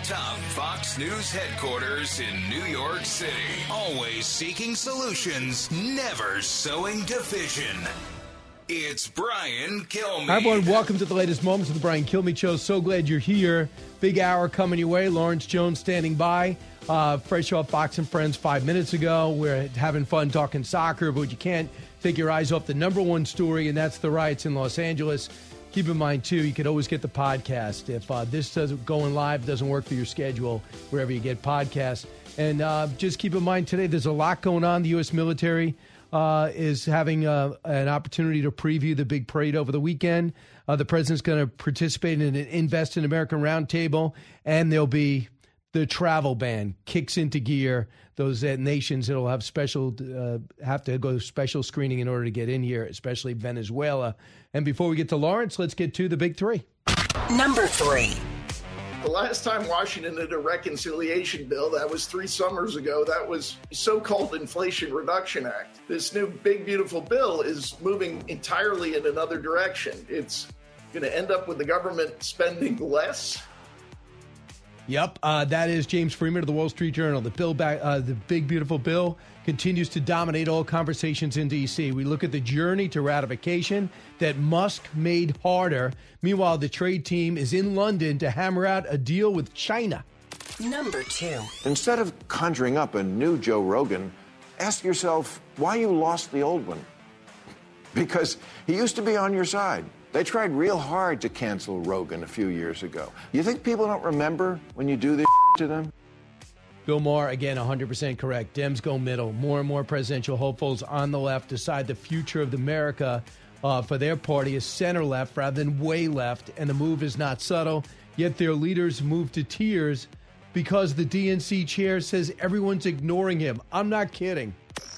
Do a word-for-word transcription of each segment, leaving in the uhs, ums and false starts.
top Fox News headquarters in New York City. Always seeking solutions, never sowing division. It's Brian Kilmeade. Hi, everyone. Welcome to the latest moments of the Brian Kilmeade Show. So glad you're here. Big hour coming your way. Lawrence Jones standing by. Uh, fresh off Fox and Friends five minutes ago. We're having fun talking soccer, but you can't take your eyes off the number one story, and that's the riots in Los Angeles. Keep in mind, too, you could always get the podcast. If uh, this doesn't going live doesn't work for your schedule, wherever you get podcasts. And uh, just keep in mind today, there's a lot going on. The U S military uh, is having uh, an opportunity to preview the big parade over the weekend. Uh, the president's going to participate in an Invest in America roundtable, and there'll be the travel ban kicks into gear. Those uh, nations that will have special uh, have to go special screening in order to get in here, especially Venezuela. And before we get to Lawrence, let's get to the big three. Number three. The last time Washington did a reconciliation bill, that was three summers ago, that was so-called Inflation Reduction Act. This new big, beautiful bill is moving entirely in another direction. It's going to end up with the government spending less. Yep, uh, that is James Freeman of the Wall Street Journal. The bill, back, uh, the big, beautiful bill continues to dominate all conversations in D C. We look at the journey to ratification that Musk made harder. Meanwhile, the trade team is in London to hammer out a deal with China. Number two. Instead of conjuring up a new Joe Rogan, ask yourself why you lost the old one. Because he used to be on your side. They tried real hard to cancel Rogan a few years ago. You think people don't remember when you do this to them? Bill Maher, again, one hundred percent correct. Dems go middle. More and more presidential hopefuls on the left decide the future of America uh, for their party is center left rather than way left, and the move is not subtle. Yet their leaders move to tears because the D N C chair says everyone's ignoring him. I'm not kidding.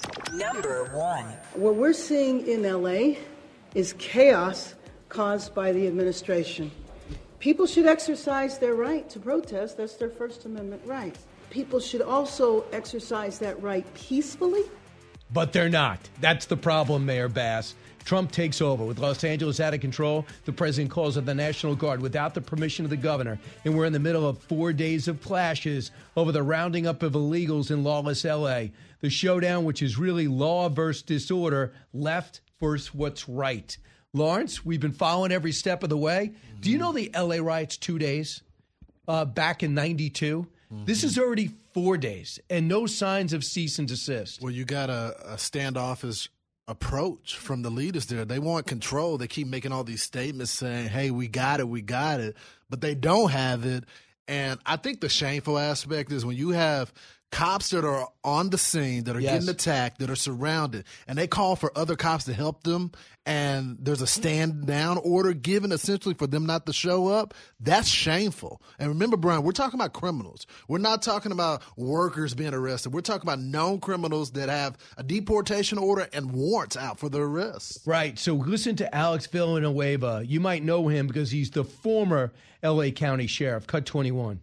Number one. What we're seeing in L A is chaos caused by the administration. People should exercise their right to protest. That's their First Amendment right. People should also exercise that right peacefully. But they're not. That's the problem, Mayor Bass. Trump takes over. With Los Angeles out of control, the president calls on the National Guard without the permission of the governor. And we're in the middle of four days of clashes over the rounding up of illegals in lawless L A. The showdown, which is really law versus disorder, left versus what's right. Lawrence, we've been following every step of the way. Mm-hmm. Do you know the L A riots two days uh, back in ninety-two? Mm-hmm. This is already four days and no signs of cease and desist. Well, you got a, a standoffish approach from the leaders there. They want control. They keep making all these statements saying, hey, we got it, we got it, but they don't have it. And I think the shameful aspect is when you have cops that are on the scene, that are yes. getting attacked, that are surrounded, and they call for other cops to help them, and there's a stand-down order given essentially for them not to show up, that's shameful. And remember, Brian, we're talking about criminals. We're not talking about workers being arrested. We're talking about known criminals that have a deportation order and warrants out for their arrest. Right. So listen to Alex Villanueva. You might know him because he's the former L A County Sheriff. Cut twenty-one.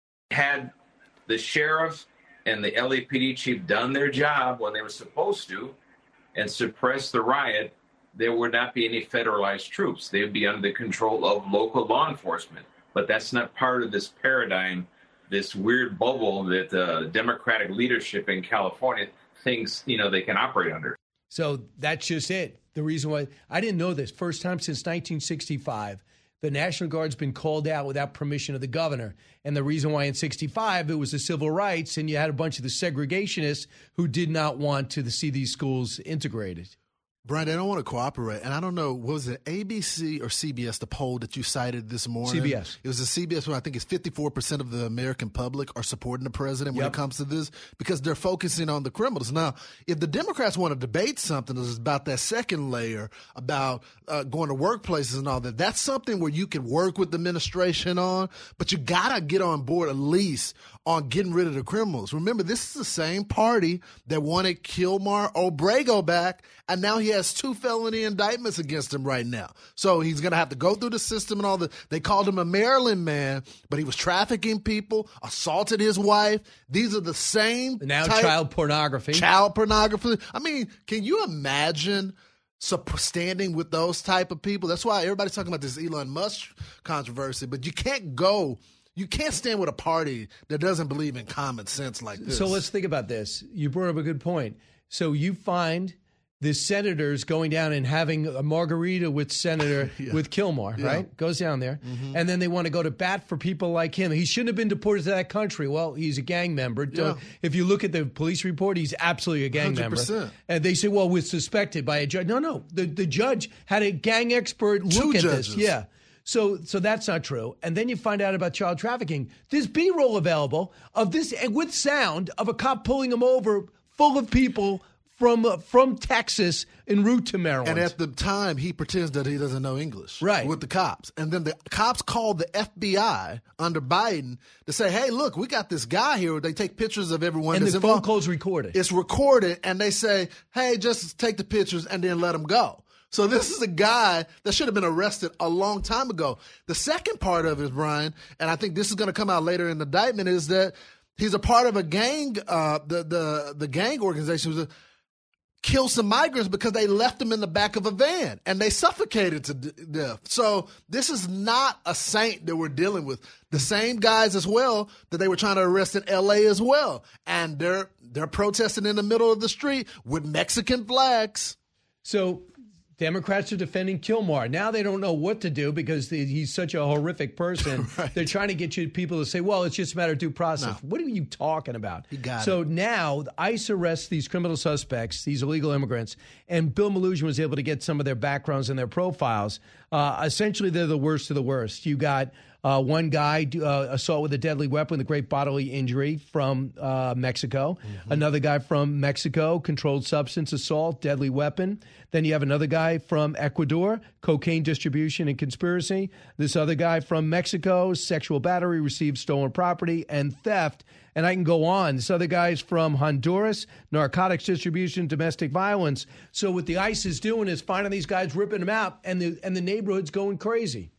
Had the sheriff and the L A P D chief done their job when they were supposed to and suppressed the riot, there would not be any federalized troops. They would be under the control of local law enforcement. But that's not part of this paradigm, this weird bubble that the uh, Democratic leadership in California thinks, you know, they can operate under. So that's just it. The reason why I didn't know this, first time since nineteen sixty-five, the National Guard's been called out without permission of the governor. And the reason why in sixty-five it was the civil rights and you had a bunch of the segregationists who did not want to see these schools integrated. Brian, they don't want to cooperate. And I don't know, what was it, A B C or C B S, the poll that you cited this morning? C B S. It was a C B S one. I think it's fifty-four percent of the American public are supporting the president when Yep. it comes to this because they're focusing on the criminals. Now, if the Democrats want to debate something that's about that second layer, about uh, going to workplaces and all that, that's something where you can work with the administration on, but you got to get on board at least on getting rid of the criminals. Remember, this is the same party that wanted Kilmar Obrego back, and now he has two felony indictments against him right now. So he's going to have to go through the system and all that. They called him a Maryland man, but he was trafficking people, assaulted his wife. These are the same Now type, child pornography. Child pornography. I mean, can you imagine standing with those type of people? That's why everybody's talking about this Elon Musk controversy, but you can't go You can't stand with a party that doesn't believe in common sense like this. So let's think about this. You brought up a good point. So you find the senators going down and having a margarita with Senator yeah. with Kilmore, yeah. right? Goes down there. Mm-hmm. And then they want to go to bat for people like him. He shouldn't have been deported to that country. Well, he's a gang member. Yeah. If you look at the police report, he's absolutely a gang one hundred percent member. And they say, well, we're suspected by a judge. No, no. The, the judge had a gang expert look Two at judges. this. Yeah. So so that's not true. And then you find out about child trafficking. There's B-roll available of this with sound of a cop pulling him over full of people from uh, from Texas en route to Maryland. And at the time, he pretends that he doesn't know English right. with the cops. And then the cops called the F B I under Biden to say, hey, look, we got this guy here. They take pictures of everyone. And that's the involved. phone call's recorded. It's recorded, and they say, hey, just take the pictures and then let him go. So this is a guy that should have been arrested a long time ago. The second part of it, Brian, and I think this is going to come out later in the indictment, is that he's a part of a gang, uh, the the the gang organization was a, killed some migrants because they left them in the back of a van and they suffocated to death. So this is not a saint that we're dealing with. The same guys as well that they were trying to arrest in L A as well, and they're they're protesting in the middle of the street with Mexican flags. So Democrats are defending Kilmore. Now they don't know what to do because he's such a horrific person. Right. They're trying to get you people to say, well, it's just a matter of due process. No. What are you talking about? You got so it. now ICE arrests these criminal suspects, these illegal immigrants, and Bill Malugin was able to get some of their backgrounds and their profiles. Uh, essentially, they're the worst of the worst. You got Uh, one guy, uh, assault with a deadly weapon with great bodily injury from uh, Mexico. Mm-hmm. Another guy from Mexico, controlled substance assault, deadly weapon. Then you have another guy from Ecuador, cocaine distribution and conspiracy. This other guy from Mexico, sexual battery, received stolen property and theft. And I can go on. This other guy's from Honduras, narcotics distribution, domestic violence. So what the ICE is doing is finding these guys, ripping them out, and the and the neighborhood's going crazy.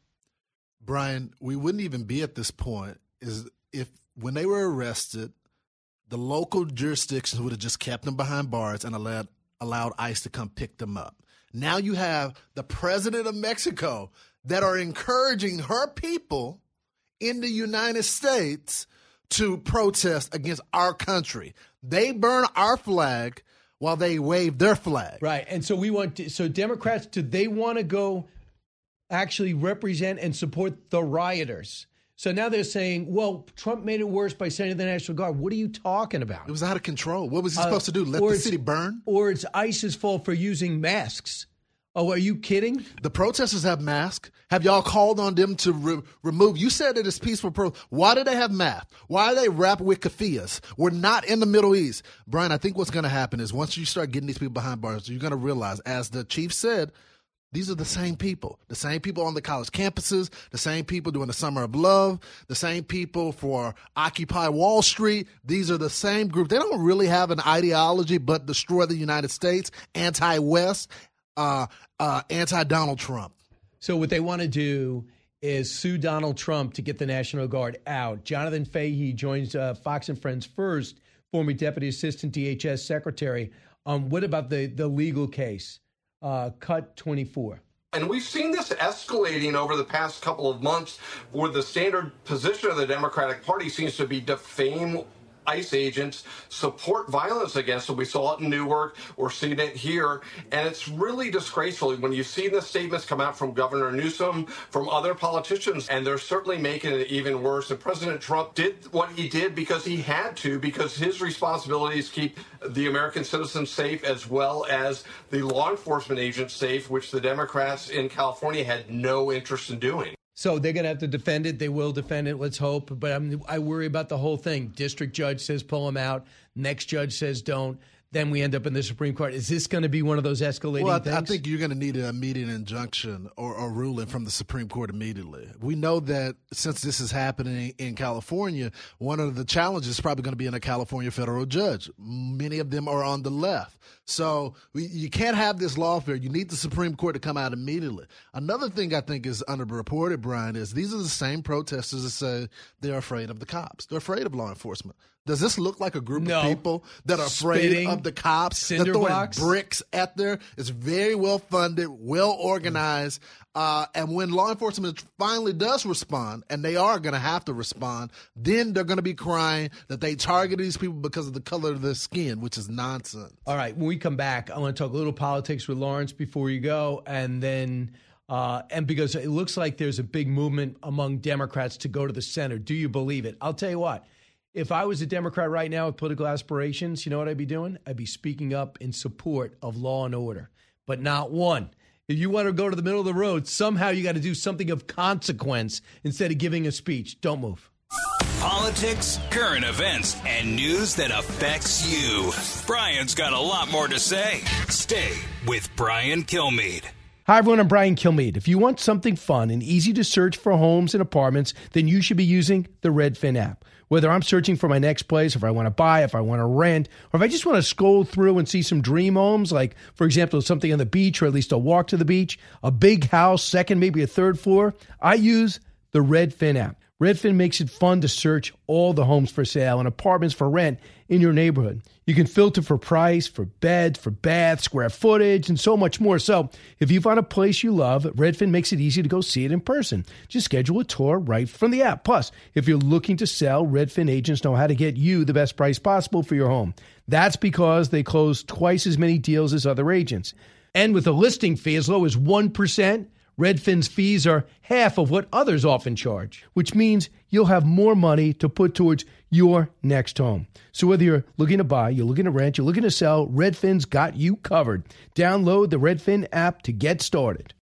Brian, we wouldn't even be at this point is if when they were arrested, the local jurisdictions would have just kept them behind bars and allowed allowed ICE to come pick them up. Now you have the president of Mexico that are encouraging her people in the United States to protest against our country. They burn our flag while they wave their flag. Right. And so we want to, so Democrats, do they want to go actually represent and support the rioters? So now they're saying, well, Trump made it worse by sending the National Guard. What are you talking about? It was out of control. What was he supposed uh, to do? Let the city burn? Or it's ICE's fault for using masks. Oh, are you kidding? The protesters have masks. Have y'all called on them to re- remove? You said that it's peaceful protest. Why do they have masks? Why are they wrapped with keffiyehs? We're not in the Middle East. Brian, I think what's going to happen is once you start getting these people behind bars, you're going to realize, as the chief said, these are the same people, the same people on the college campuses, the same people doing the Summer of Love, the same people for Occupy Wall Street. These are the same group. They don't really have an ideology but destroy the United States, anti-West, uh, uh, anti-Donald Trump. So what they want to do is sue Donald Trump to get the National Guard out. Jonathan Fahey joins uh, Fox and Friends first, former Deputy Assistant D H S Secretary. Um, what about the, the legal case? Uh, cut twenty-four. And we've seen this escalating over the past couple of months where the standard position of the Democratic Party seems to be defame ICE agents, support violence against them. We saw it in Newark. We're seeing it here. And it's really disgraceful when you see the statements come out from Governor Newsom, from other politicians, and they're certainly making it even worse. And President Trump did what he did because he had to, because his responsibility is to keep the American citizens safe as well as the law enforcement agents safe, which the Democrats in California had no interest in doing. So they're going to have to defend it. They will defend it. Let's hope. But I'm, I worry about the whole thing. District judge says pull him out. Next judge says don't. Then we end up in the Supreme Court. Is this going to be one of those escalating well, I, things? I think you're going to need an immediate injunction or, or ruling from the Supreme Court immediately. We know that since this is happening in California, one of the challenges is probably going to be in a California federal judge. Many of them are on the left. So we, you can't have this lawfare. You need the Supreme Court to come out immediately. Another thing I think is underreported, Brian, is these are the same protesters that say they're afraid of the cops. They're afraid of law enforcement. Does this look like a group No. of people that are afraid Spitting, of the cops? cinder They're throwing blocks. bricks at there. It's very well funded, well organized. Uh, and when law enforcement finally does respond, and they are going to have to respond, then they're going to be crying that they targeted these people because of the color of their skin, which is nonsense. All right, when we come back, I want to talk a little politics with Lawrence before you go, and then uh, and because it looks like there's a big movement among Democrats to go to the center. Do you believe it? I'll tell you what. If I was a Democrat right now with political aspirations, you know what I'd be doing? I'd be speaking up in support of law and order, but not one. If you want to go to the middle of the road, somehow you got to do something of consequence instead of giving a speech. Don't move. Politics, current events, and news that affects you. Brian's got a lot more to say. Stay with Brian Kilmeade. Hi, everyone. I'm Brian Kilmeade. If you want something fun and easy to search for homes and apartments, then you should be using the Redfin app. Whether I'm searching for my next place, if I want to buy, if I want to rent, or if I just want to scroll through and see some dream homes, like, for example, something on the beach or at least a walk to the beach, a big house, second, maybe a third floor, I use the Redfin app. Redfin makes it fun to search all the homes for sale and apartments for rent in your neighborhood. You can filter for price, for beds, for baths, square footage, and so much more. So if you find a place you love, Redfin makes it easy to go see it in person. Just schedule a tour right from the app. Plus, if you're looking to sell, Redfin agents know how to get you the best price possible for your home. That's because they close twice as many deals as other agents. And with a listing fee as low as one percent, Redfin's fees are half of what others often charge, which means you'll have more money to put towards your next home. So whether you're looking to buy, you're looking to rent, you're looking to sell, Redfin's got you covered. Download the Redfin app to get started.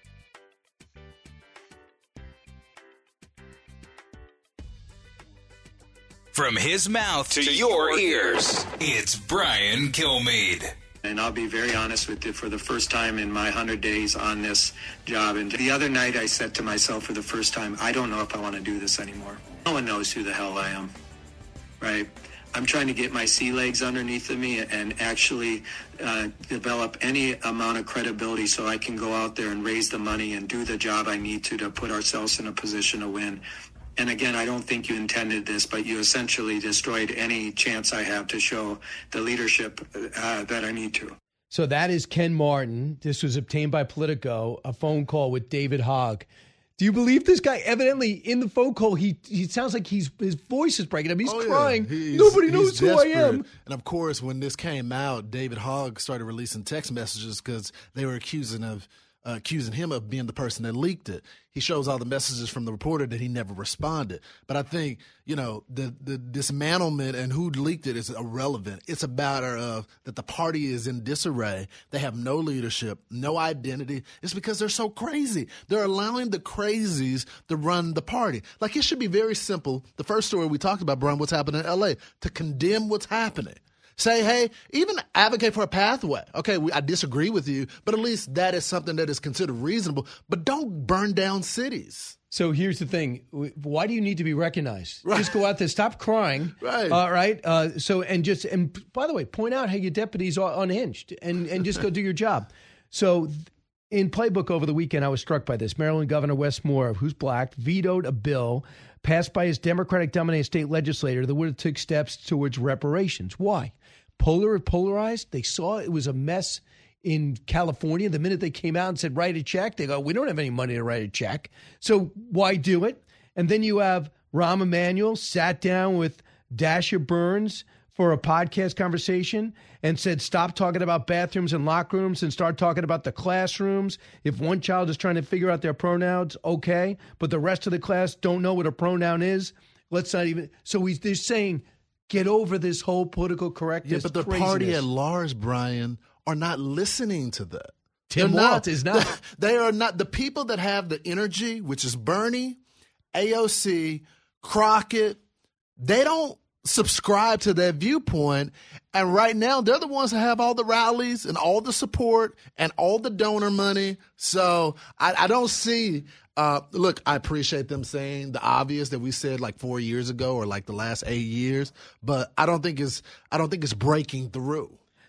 From his mouth to, to your ears, it's Brian Kilmeade. And I'll be very honest with you, for the first time in my one hundred days on this job. And the other night I said to myself for the first time, I don't know if I want to do this anymore. No one knows who the hell I am, right? I'm trying to get my sea legs underneath of me and actually uh, develop any amount of credibility so I can go out there and raise the money and do the job I need to to put ourselves in a position to win. And again, I don't think you intended this, but you essentially destroyed any chance I have to show the leadership uh, that I need to. So that is Ken Martin. This was obtained by Politico, a phone call with David Hogg. Do you believe this guy? Evidently, in the phone call, he he sounds like he's his voice is breaking up. He's oh, crying. Yeah. He's, Nobody knows who desperate. I am. And of course, when this came out, David Hogg started releasing text messages because they were accusing of uh, accusing him of being the person that leaked it. He shows all the messages from the reporter that he never responded. But I think, you know, the the dismantlement and who leaked it is irrelevant. It's a matter of that the party is in disarray. They have no leadership, no identity. It's because they're so crazy. They're allowing the crazies to run the party. Like, it should be very simple. The first story we talked about, Brian, what's happening in L A, to condemn what's happening. Say, hey, even advocate for a pathway. Okay, we, I disagree with you, but at least that is something that is considered reasonable. But don't burn down cities. So here's the thing. Why do you need to be recognized? Right. Just go out there, stop crying. Right. All uh, right. Uh, so, and just, and by the way, point out how your deputies are unhinged and, and just go do your job. So in Playbook over the weekend, I was struck by this. Maryland Governor Wes Moore, who's black, vetoed a bill passed by his Democratic-dominated state legislator that would have took steps towards reparations. Why? Polar polarized. They saw it was a mess in California. The minute they came out and said, write a check, they go, we don't have any money to write a check. So why do it? And then you have Rahm Emanuel sat down with Dasha Burns for a podcast conversation and said, stop talking about bathrooms and locker rooms and start talking about the classrooms. If one child is trying to figure out their pronouns, okay, but the rest of the class don't know what a pronoun is. Let's not even. So he's they're saying, get over this whole political correctness. Yeah, but the craziness. party at large, Brian, are not listening to that. Tim They're Walz is not. They are not. The people that have the energy, which is Bernie, A O C, Crockett, they don't subscribe to that viewpoint. And right now, they're the ones that have all the rallies and all the support and all the donor money. So I, I don't see. Uh, look, I appreciate them saying the obvious that we said like four years ago or like the last eight years, but I don't think it's I don't think it's breaking through.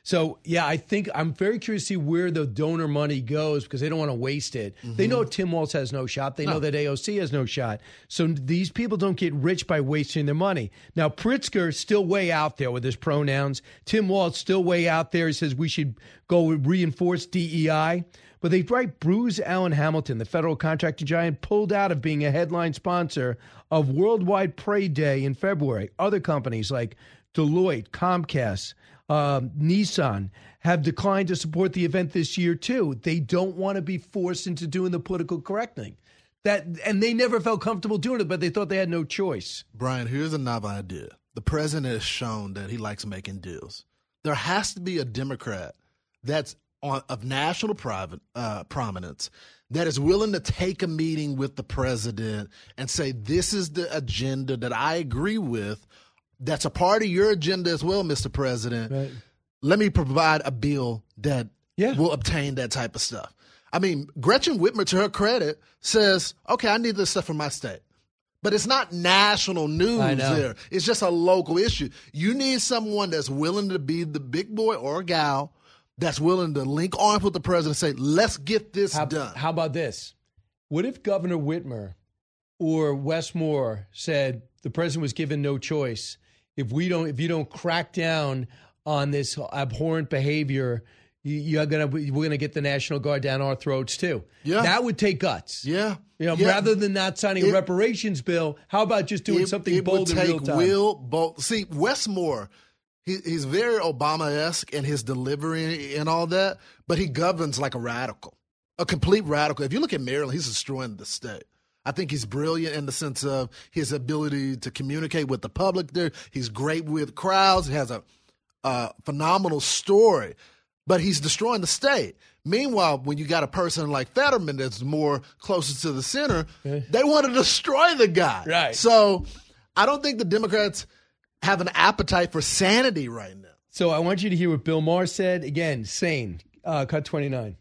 So, yeah, I think I'm very curious to see where the donor money goes because they don't want to waste it. Mm-hmm. They know Tim Walz has no shot. They no. know that A O C has no shot. So these people don't get rich by wasting their money. Now, Pritzker still way out there with his pronouns. Tim Walz still way out there. He says we should go reinforce D E I. But they write Booz Allen Hamilton, the federal contracting giant, pulled out of being a headline sponsor of Worldwide Parade Day in February. Other companies like Deloitte, Comcast, Um, Nissan have declined to support the event this year, too. They don't want to be forced into doing the political correct thing. That, and they never felt comfortable doing it, but they thought they had no choice. Brian, here's a novel idea. The president has shown that he likes making deals. There has to be a Democrat that's on, of national private, uh, prominence that is willing to take a meeting with the president and say, this is the agenda that I agree with. That's a part of your agenda as well, Mister President. Right. Let me provide a bill that yeah. will obtain that type of stuff. I mean, Gretchen Whitmer, to her credit, says, okay, I need this stuff for my state. But it's not national news there. It's just a local issue. You need someone that's willing to be the big boy or gal that's willing to link arms with the president and say, let's get this how, done. How about this? What if Governor Whitmer or Wes Moore said the president was given no choice? If we don't, if you don't crack down on this abhorrent behavior, you, you're gonna we're gonna get the National Guard down our throats too. Yeah, that would take guts. Yeah, you know, yeah. rather than not signing it, a reparations bill, how about just doing it, something it bold would in take real time? Will bold. See, Wes Moore, he, he's very Obama-esque in his delivery and all that, but he governs like a radical, a complete radical. If you look at Maryland, he's destroying the state. I think he's brilliant in the sense of his ability to communicate with the public there. He's great with crowds. He has a, a phenomenal story, but he's destroying the state. Meanwhile, when you got a person like Fetterman that's more closer to the center, okay. they want to destroy the guy. Right. So I don't think the Democrats have an appetite for sanity right now. So I want you to hear what Bill Maher said. Again, sane. Uh, cut twenty-nine.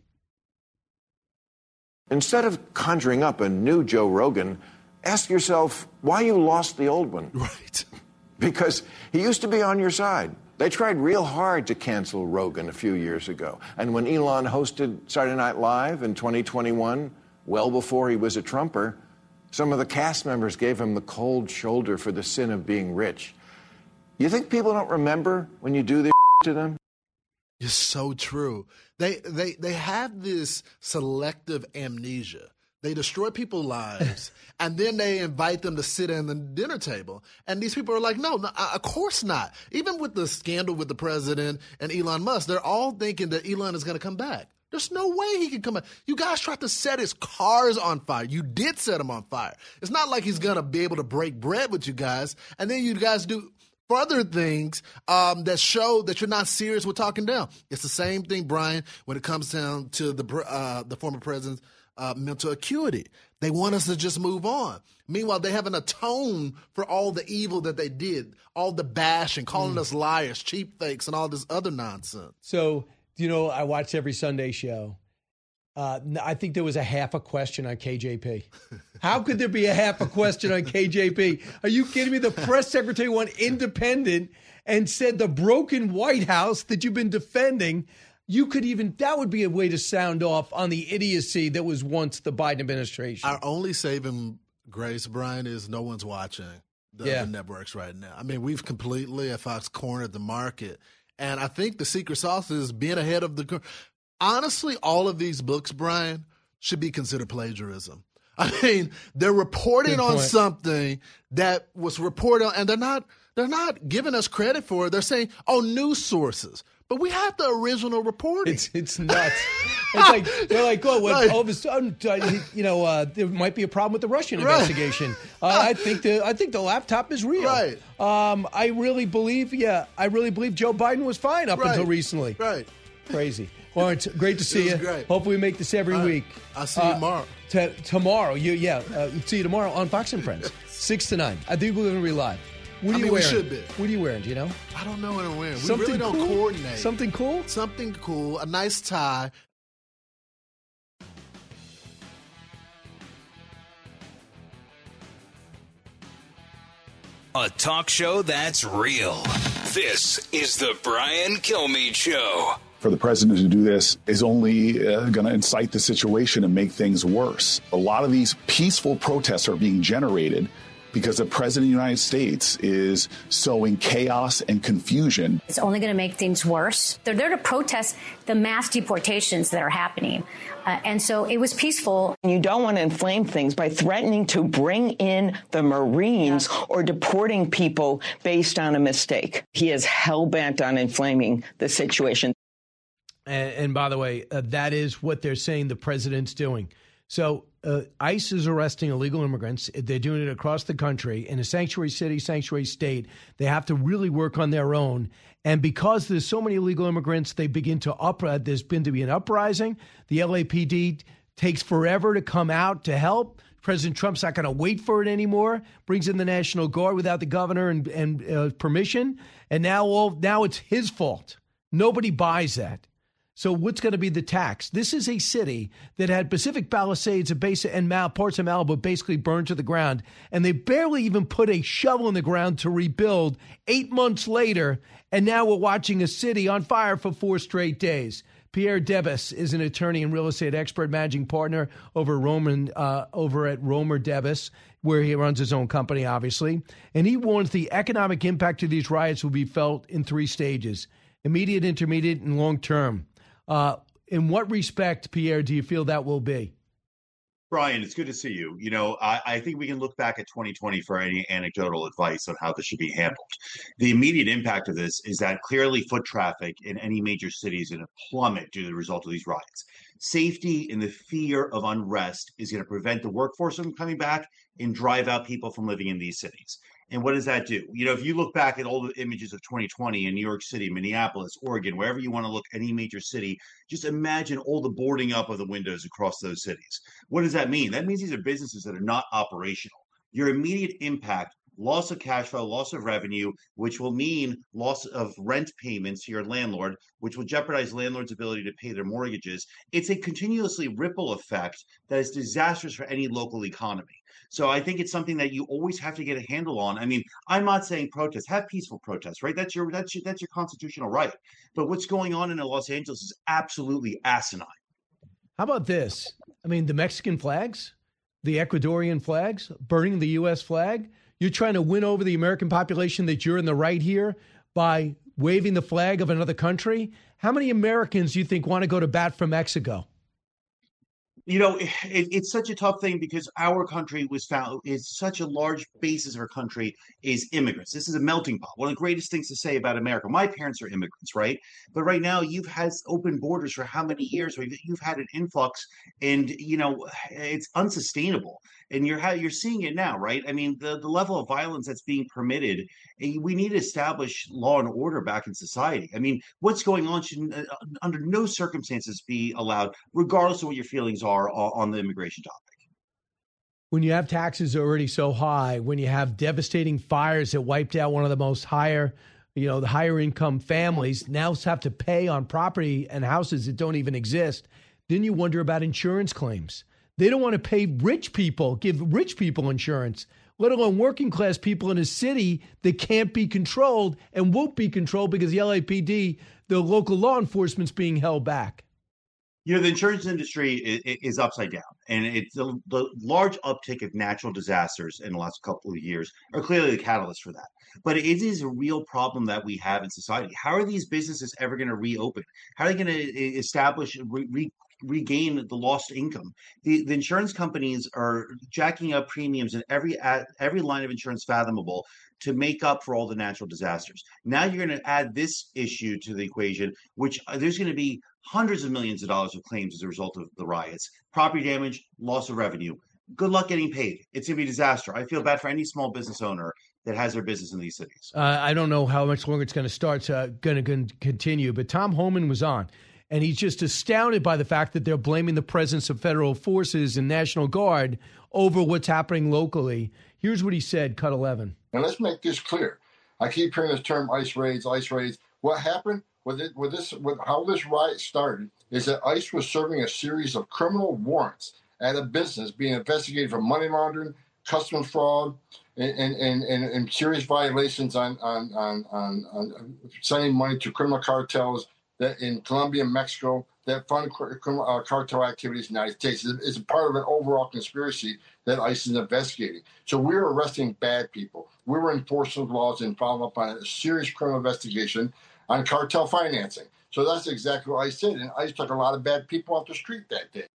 Instead of conjuring up a new Joe Rogan, ask yourself why you lost the old one. Right. Because he used to be on your side. They tried real hard to cancel Rogan a few years ago. And when Elon hosted Saturday Night Live in twenty twenty-one, well before he was a Trumper, some of the cast members gave him the cold shoulder for the sin of being rich. You think people don't remember when you do this to them? It's so true. They they they have this selective amnesia. They destroy people's lives, and then they invite them to sit at the dinner table. And these people are like, no, no, of course not. Even with the scandal with the president and Elon Musk, they're all thinking that Elon is going to come back. There's no way he can come back. You guys tried to set his cars on fire. You did set him on fire. It's not like he's going to be able to break bread with you guys, and then you guys do further things um, that show that you're not serious with talking down. It's the same thing, Brian, when it comes down to the uh, the former president's uh, mental acuity. They want us to just move on. Meanwhile, they haven't atoned for all the evil that they did, all the bashing, calling mm. us liars, cheap fakes, and all this other nonsense. So, you know, I watch every Sunday show. Uh, I think there was a half a question on K J P. How could there be a half a question on K J P? Are you kidding me? The press secretary went independent and said the broken White House that you've been defending, you could even, that would be a way to sound off on the idiocy that was once the Biden administration. Our only saving grace, Brian, is no one's watching the yeah. other networks right now. I mean, we've completely at Fox cornered the market. And I think the secret sauce is being ahead of the – honestly, all of these books, Brian, should be considered plagiarism. I mean, they're reporting on something that was reported on, and they're not they're not giving us credit for it. They're saying, oh, news sources. But we have the original reporting. It's it's nuts. It's like they're like, oh, well, right. all of a sudden, you know, uh, there might be a problem with the Russian right. investigation. Uh, I think the I think the laptop is real. Right. Um, I really believe, yeah, I really believe Joe Biden was fine up right. until recently. Right. Crazy. Lawrence, great to see you. Great. Hopefully we make this every right. week. I'll see you uh, tomorrow. T- tomorrow, you yeah, uh, see you tomorrow on Fox and Friends, six to nine. I think we're going to be live. What are I you mean, wearing? We should be. What are you wearing? Do you know? I don't know what I'm wearing. We Something really don't cool? coordinate. Something cool? Something cool. A nice tie. A talk show that's real. This is the Brian Kilmeade Show. For the president to do this is only uh, going to incite the situation and make things worse. A lot of these peaceful protests are being generated because the president of the United States is sowing chaos and confusion. It's only going to make things worse. They're there to protest the mass deportations that are happening. Uh, and so it was peaceful. You don't want to inflame things by threatening to bring in the Marines yeah. or deporting people based on a mistake. He is hell-bent on inflaming the situation. And, and by the way, uh, that is what they're saying the president's doing. So uh, ICE is arresting illegal immigrants. They're doing it across the country. In a sanctuary city, sanctuary state, they have to really work on their own. And because there's so many illegal immigrants, they begin to up. Uh, there's been to be an uprising. The L A P D takes forever to come out to help. President Trump's not going to wait for it anymore. Brings in the National Guard without the governor and, and uh, permission. And now, all, now it's his fault. Nobody buys that. So what's going to be the tax? This is a city that had Pacific Palisades and, base, and Mal, parts of Malibu basically burned to the ground, and they barely even put a shovel in the ground to rebuild eight months later, and now we're watching a city on fire for four straight days. Pierre Debus is an attorney and real estate expert, managing partner over Roman uh, over at Romer Debus, where he runs his own company, obviously. And he warns the economic impact of these riots will be felt in three stages: immediate, intermediate, and long term. Uh, in what respect, Pierre, do you feel that will be? Brian, it's good to see you. You know, I, I think we can look back at twenty twenty for any anecdotal advice on how this should be handled. The immediate impact of this is that clearly foot traffic in any major city is going to plummet due to the result of these riots. Safety and the fear of unrest is going to prevent the workforce from coming back and drive out people from living in these cities. And what does that do? You know, if you look back at all the images of twenty twenty in New York City, Minneapolis, Oregon, wherever you want to look, any major city, just imagine all the boarding up of the windows across those cities. What does that mean? That means these are businesses that are not operational. Your immediate impact, loss of cash flow, loss of revenue, which will mean loss of rent payments to your landlord, which will jeopardize landlords' ability to pay their mortgages. It's a continuously ripple effect that is disastrous for any local economy. So I think it's something that you always have to get a handle on. I mean, I'm not saying protest, have peaceful protests, right? That's your that's your, that's your constitutional right. But what's going on in Los Angeles is absolutely asinine. How about this? I mean, the Mexican flags, the Ecuadorian flags, burning the U S flag. You're trying to win over the American population that you're in the right here by waving the flag of another country. How many Americans do you think want to go to bat for Mexico? You know, it, it's such a tough thing because our country was found is such a large basis of our country is immigrants. This is a melting pot. One of the greatest things to say about America. My parents are immigrants, right? But right now you've had open borders for how many years? You've had an influx, and you know it's unsustainable. And you're you're seeing it now, right? I mean, the, the level of violence that's being permitted, we need to establish law and order back in society. I mean, what's going on should uh, under no circumstances be allowed, regardless of what your feelings are on the immigration topic. When you have taxes already so high, when you have devastating fires that wiped out one of the most higher, you know, the higher income families now have to pay on property and houses that don't even exist, then you wonder about insurance claims. They don't want to pay rich people, give rich people insurance, let alone working class people in a city that can't be controlled and won't be controlled because the L A P D, the local law enforcement's being held back. You know, the insurance industry is, is upside down, and it's the, the large uptick of natural disasters in the last couple of years are clearly the catalyst for that. But it is a real problem that we have in society. How are these businesses ever going to reopen? How are they going to establish, re, re, regain the lost income? The, the insurance companies are jacking up premiums in every every line of insurance fathomable to make up for all the natural disasters. Now you're going to add this issue to the equation, which uh, there's going to be hundreds of millions of dollars of claims as a result of the riots, property damage, loss of revenue. Good luck getting paid. It's going to be a disaster. I feel bad for any small business owner that has their business in these cities. Uh, I don't know how much longer it's going to start, uh, going to continue, but Tom Homan was on, and he's just astounded by the fact that they're blaming the presence of federal forces and National Guard over what's happening locally. Here's what he said, cut eleven. Now, let's make this clear. I keep hearing this term ICE raids, ICE raids. What happened with it, with this, with how this riot started is that ICE was serving a series of criminal warrants at a business being investigated for money laundering, customs fraud, and and, and, and serious violations on on, on on on sending money to criminal cartels that in Colombia and Mexico that fund criminal uh, cartel activities in the United States. It's a part of an overall conspiracy that ICE is investigating. So we're arresting bad people. We were enforcing laws and following up on a serious criminal investigation on cartel financing. So that's exactly what ICE did. And ICE took a lot of bad people off the street that day.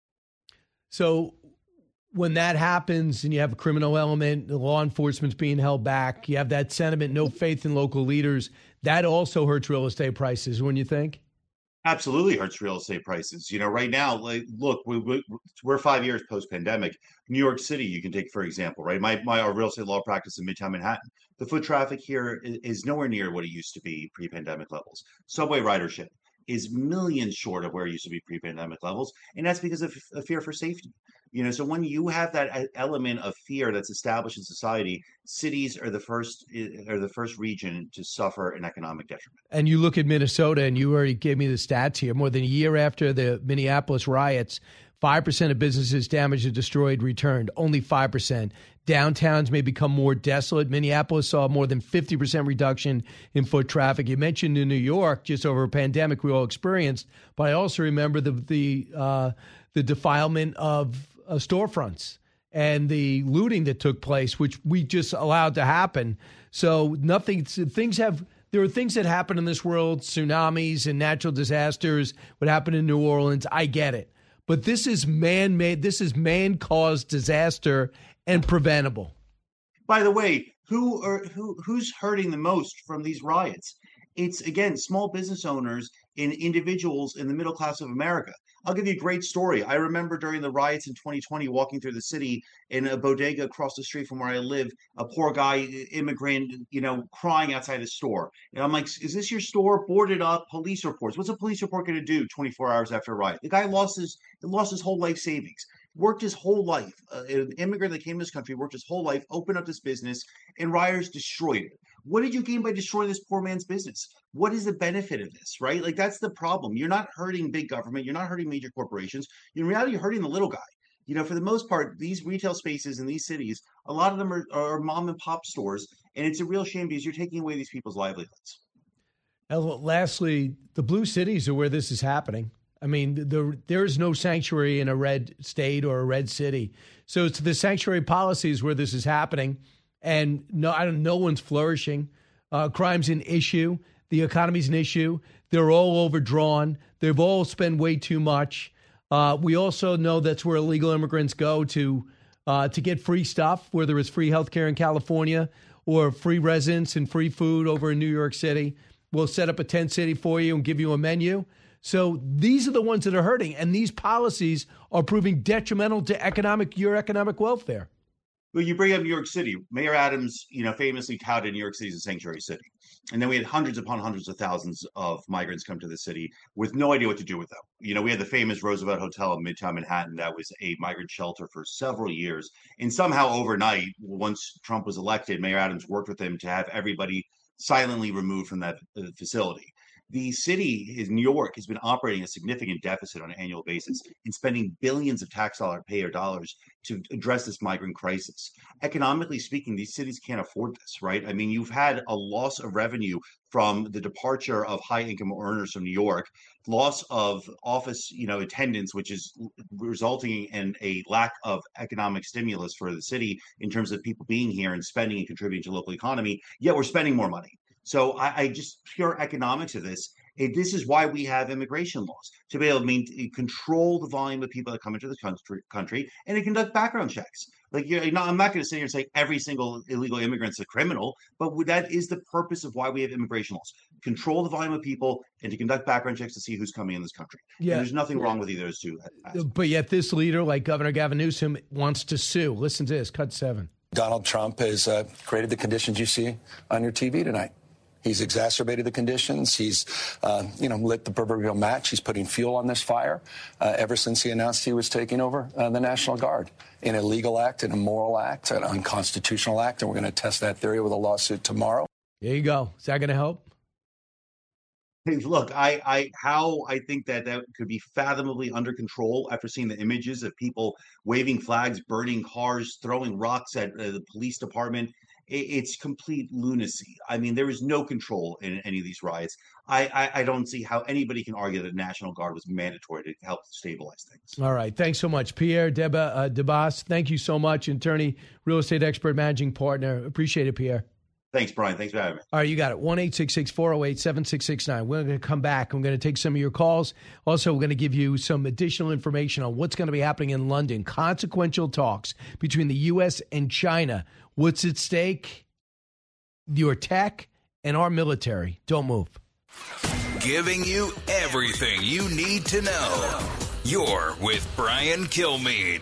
So when that happens and you have a criminal element, the law enforcement's being held back, you have that sentiment, no faith in local leaders, that also hurts real estate prices, wouldn't you think? Absolutely hurts real estate prices. You know, right now, like, look, we, we, we're five years post-pandemic. New York City, you can take, for example, right? My, my our real estate law practice in Midtown Manhattan. The foot traffic here is, is nowhere near what it used to be pre-pandemic levels. Subway ridership is millions short of where it used to be pre-pandemic levels. And that's because of a fear for safety. You know, so when you have that element of fear that's established in society, cities are the first are the first region to suffer an economic detriment. And you look at Minnesota, and you already gave me the stats here. More than a year after the Minneapolis riots, five percent of businesses damaged or destroyed returned. Only five percent. Downtowns may become more desolate. Minneapolis saw more than fifty percent reduction in foot traffic. You mentioned in New York, just over a pandemic we all experienced, but I also remember the the uh, the defilement of uh, storefronts and the looting that took place, which we just allowed to happen. So nothing, things have, there are things that happen in this world, tsunamis and natural disasters, what happened in New Orleans, I get it. But this is man-made, this is man-caused disaster and preventable. By the way, who are who who's hurting the most from these riots? It's, again, small business owners and individuals in the middle class of America. I'll give you a great story. I remember during the riots in twenty twenty, walking through the city in a bodega across the street from where I live, a poor guy, immigrant, you know, crying outside the store. And I'm like, is this your store? Boarded up, police reports. What's a police report going to do twenty-four hours after a riot? The guy lost his lost his whole life savings, worked his whole life. Uh, an immigrant that came to this country, worked his whole life, opened up this business, and rioters destroyed it. What did you gain by destroying this poor man's business? What is the benefit of this, right? Like, that's the problem. You're not hurting big government. You're not hurting major corporations. In reality, you're hurting the little guy. You know, for the most part, these retail spaces in these cities, a lot of them are, are mom and pop stores. And it's a real shame because you're taking away these people's livelihoods. And lastly, the blue cities are where this is happening. I mean, the, there is no sanctuary in a red state or a red city. So it's the sanctuary policies where this is happening. And no, I don't, no one's flourishing. Uh, crime's an issue. The economy's an issue. They're all overdrawn. They've all spent way too much. Uh, we also know that's where illegal immigrants go to uh, to get free stuff, whether it's free healthcare in California or free residence and free food over in New York City. We'll set up a tent city for you and give you a menu. So these are the ones that are hurting, and these policies are proving detrimental to economic your economic welfare. Well, you bring up New York City. Mayor Adams, you know, famously touted New York City as a sanctuary city. And then we had hundreds upon hundreds of thousands of migrants come to the city with no idea what to do with them. You know, we had the famous Roosevelt Hotel in Midtown Manhattan that was a migrant shelter for several years. And somehow overnight, once Trump was elected, Mayor Adams worked with him to have everybody silently removed from that uh, facility. The city, New York, has been operating a significant deficit on an annual basis and spending billions of tax dollar payer dollars to address this migrant crisis. Economically speaking, these cities can't afford this, right? I mean, you've had a loss of revenue from the departure of high-income earners from New York, loss of office, you know, attendance, which is resulting in a lack of economic stimulus for the city in terms of people being here and spending and contributing to the local economy. Yet we're spending more money. So I, I just pure economics of this. This is why we have immigration laws, to be able to maintain, control the volume of people that come into the country, country and to conduct background checks. Like, you're not, I'm not going to sit here and say every single illegal immigrant's a criminal, but that is the purpose of why we have immigration laws: control the volume of people and to conduct background checks to see who's coming in this country. Yeah, and there's nothing wrong with either of those two aspects. But yet this leader, like Governor Gavin Newsom, wants to sue. Listen to this, cut seven. Donald Trump has uh, created the conditions you see on your T V tonight. He's exacerbated the conditions. He's, uh, you know, lit the proverbial match. He's putting fuel on this fire uh, ever since he announced he was taking over uh, the National Guard. An illegal act, an immoral act, an unconstitutional act, and we're going to test that theory with a lawsuit tomorrow. There you go. Is that going to help? Hey, look, I, I, how I think that that could be fathomably under control after seeing the images of people waving flags, burning cars, throwing rocks at uh, the police department. It, it's complete lunacy. I mean, there is no control in any of these riots. I, I, I don't see how anybody can argue that the National Guard was mandatory to help stabilize things. All right. Thanks so much. Pierre Deba, uh, Debas, thank you so much. Attorney, real estate expert, managing partner. Appreciate it, Pierre. Thanks, Brian. Thanks for having me. All right, you got it. one eight six six, four oh eight, seven six six nine. We're going to come back. I'm going to take some of your calls. Also, we're going to give you some additional information on what's going to be happening in London. Consequential talks between the U S and China. What's at stake? Your tech and our military. Don't move. Giving you everything you need to know. You're with Brian Kilmeade.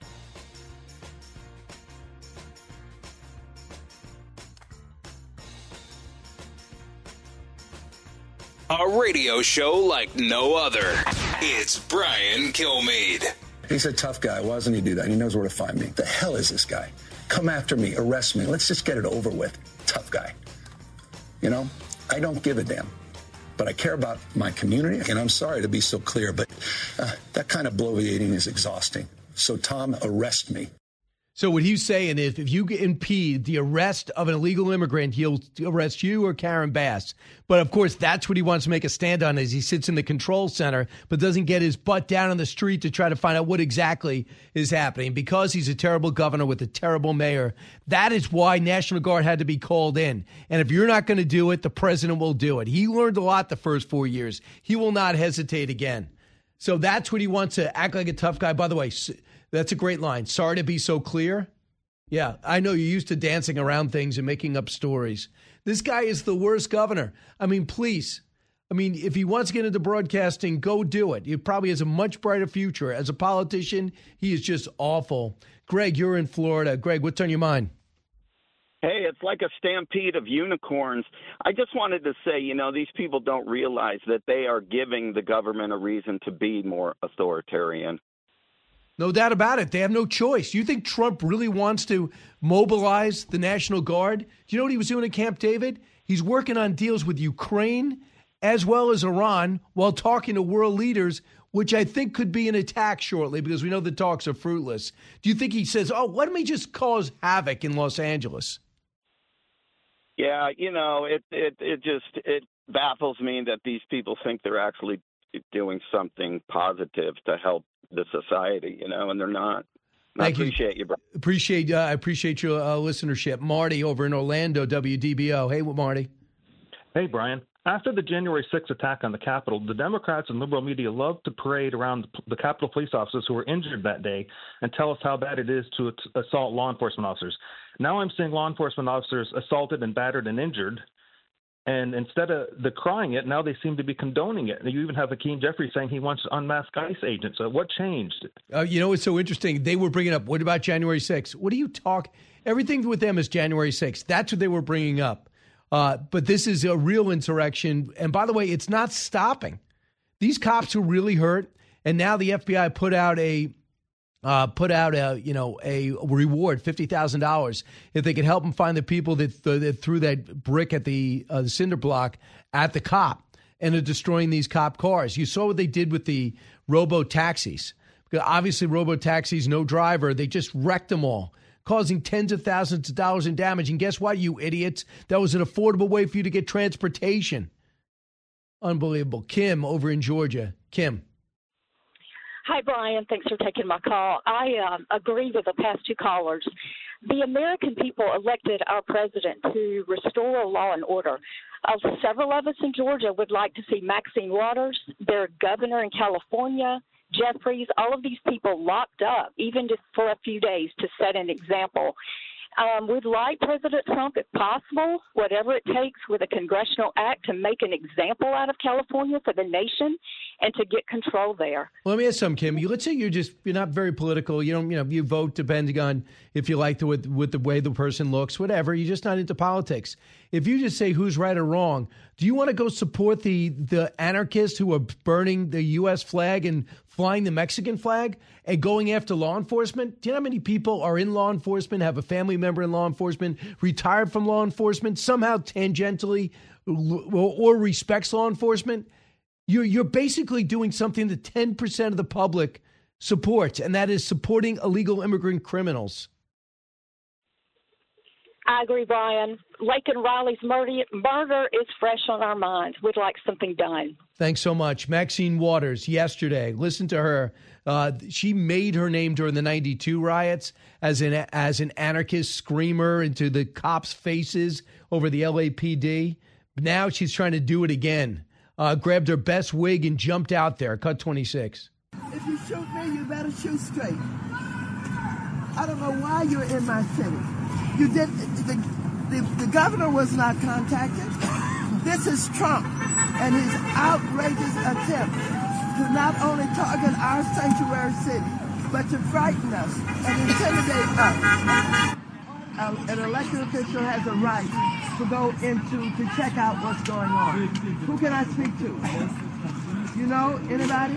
A radio show like no other. It's Brian Kilmeade. He's a tough guy. Why doesn't he do that? He knows where to find me. The hell is this guy? Come after me, arrest me. Let's just get it over with. Tough guy. You know, I don't give a damn. But I care about my community, and I'm sorry to be so clear, but uh, that kind of bloviating is exhausting. So, Tom, arrest me. So what he's saying is if you impede the arrest of an illegal immigrant, he'll arrest you or Karen Bass. But, of course, that's what he wants to make a stand on as he sits in the control center but doesn't get his butt down on the street to try to find out what exactly is happening. Because he's a terrible governor with a terrible mayor, that is why National Guard had to be called in. And if you're not going to do it, the president will do it. He learned a lot the first four years. He will not hesitate again. So that's what he wants, to act like a tough guy. By the way, that's a great line. Sorry to be so clear. Yeah, I know you're used to dancing around things and making up stories. This guy is the worst governor. I mean, please. I mean, if he wants to get into broadcasting, go do it. He probably has a much brighter future. As a politician, he is just awful. Greg, you're in Florida. Greg, what's on your mind? Hey, it's like a stampede of unicorns. I just wanted to say, you know, these people don't realize that they are giving the government a reason to be more authoritarian. No doubt about it. They have no choice. You think Trump really wants to mobilize the National Guard? Do you know what he was doing at Camp David? He's working on deals with Ukraine as well as Iran while talking to world leaders, which I think could be an attack shortly because we know the talks are fruitless. Do you think he says, oh, let me just cause havoc in Los Angeles? Yeah, you know, it, it, it just it baffles me that these people think they're actually doing something positive to help the society, you know, and they're not. I Thank appreciate you, you bro. Appreciate, uh, I appreciate your uh, listenership. Marty over in Orlando, W D B O. Hey, Marty. Hey, Brian. After the January sixth attack on the Capitol, the Democrats and liberal media love to parade around the Capitol police officers who were injured that day and tell us how bad it is to assault law enforcement officers. Now I'm seeing law enforcement officers assaulted and battered and injured. And instead of the crying it, now they seem to be condoning it. You even have Hakeem Jeffries saying he wants to unmask ICE agents. So what changed? Uh, you know, it's so interesting. They were bringing up, what about January sixth? What do you talk? Everything with them is January sixth. That's what they were bringing up. Uh, but this is a real insurrection. And by the way, it's not stopping. These cops are really hurt. And now the F B I put out a Uh, put out a, you know, a reward, fifty thousand dollars, if they could help them find the people that, th- that threw that brick at the, uh, the cinder block at the cop and are destroying these cop cars. You saw what they did with the robo-taxis. Because obviously robo-taxis, no driver, they just wrecked them all, causing tens of thousands of dollars in damage. And guess what, you idiots? That was an affordable way for you to get transportation. Unbelievable. Kim over in Georgia. Kim. Hi, Brian. Thanks for taking my call. I um, agree with the past two callers. The American people elected our president to restore law and order. Uh, several of us in Georgia would like to see Maxine Waters, their governor in California, Jeffries, all of these people locked up, even just for a few days, to set an example. Um, we'd like President Trump, if possible, whatever it takes with a congressional act to make an example out of California for the nation and to get control there. Well, let me ask something, Kim. You, let's say you're just you're not very political. You don't, you know, you vote depending on if you like the with, with the way the person looks, whatever. You're just not into politics. If you just say who's right or wrong, do you want to go support the the anarchists who are burning the U S flag and flying the Mexican flag and going after law enforcement. Do you know how many people are in law enforcement, have a family member in law enforcement, retired from law enforcement, somehow tangentially or respects law enforcement? You're, you're basically doing something that ten percent of the public supports, and that is supporting illegal immigrant criminals. I agree, Brian. Laken Riley's murder, murder is fresh on our minds. We'd like something done. Thanks so much. Maxine Waters, yesterday, listen to her. Uh, she made her name during the ninety-two riots as an, as an anarchist screamer into the cops' faces over the L A P D. Now she's trying to do it again. Uh, grabbed her best wig and jumped out there. Cut twenty-six. If you shoot me, you better shoot straight. I don't know why you're in my city. You did. The, the, the governor was not contacted. This is Trump and his outrageous attempt to not only target our sanctuary city, but to frighten us and intimidate us. Uh, an elected official has a right to go into to check out what's going on. Who can I speak to? You know, anybody?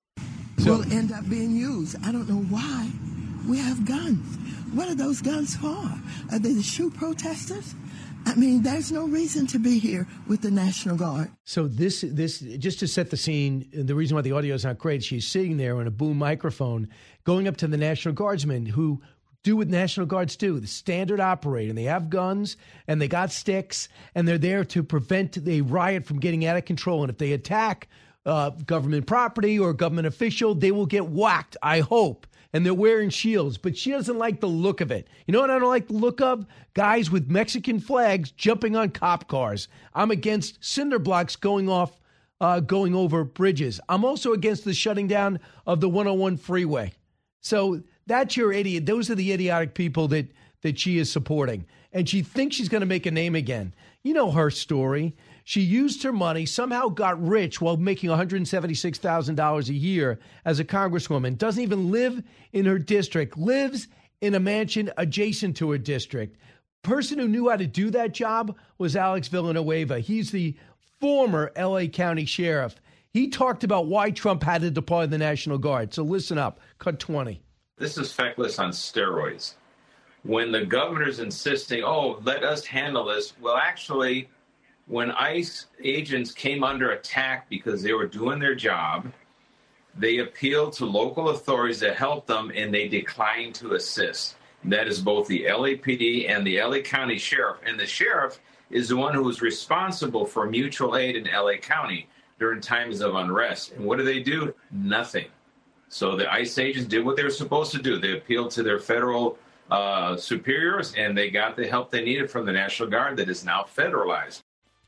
So, will end up being used. I don't know why we have guns. What are those guns for? Are they to shoot protesters? I mean, there's no reason to be here with the National Guard. So this, this, just to set the scene, the reason why the audio is not great, she's sitting there on a boom microphone, going up to the National Guardsmen who do what National Guards do, the standard operate, and they have guns, and they got sticks, and they're there to prevent the riot from getting out of control. And if they attack uh, government property or a government official, they will get whacked, I hope. And they're wearing shields, but she doesn't like the look of it. You know what I don't like the look of? Guys with Mexican flags jumping on cop cars. I'm against cinder blocks going off, uh, going over bridges. I'm also against the shutting down of the one oh one freeway. So that's your idiot. Those are the idiotic people that, that she is supporting. And she thinks she's going to make a name again. You know her story. She used her money, somehow got rich while making one hundred seventy-six thousand dollars a year as a congresswoman, doesn't even live in her district, lives in a mansion adjacent to her district. Person who knew how to do that job was Alex Villanueva. He's the former L A County sheriff. He talked about why Trump had to deploy the National Guard. So listen up. Cut twenty. This is feckless on steroids. When the governor's insisting, oh, let us handle this, well, actually, when ICE agents came under attack because they were doing their job, they appealed to local authorities to help them, and they declined to assist. That is both the L A P D and the L A County Sheriff. And the sheriff is the one who is responsible for mutual aid in L A County during times of unrest. And what do they do? Nothing. So the ICE agents did what they were supposed to do. They appealed to their federal uh, superiors, and they got the help they needed from the National Guard that is now federalized.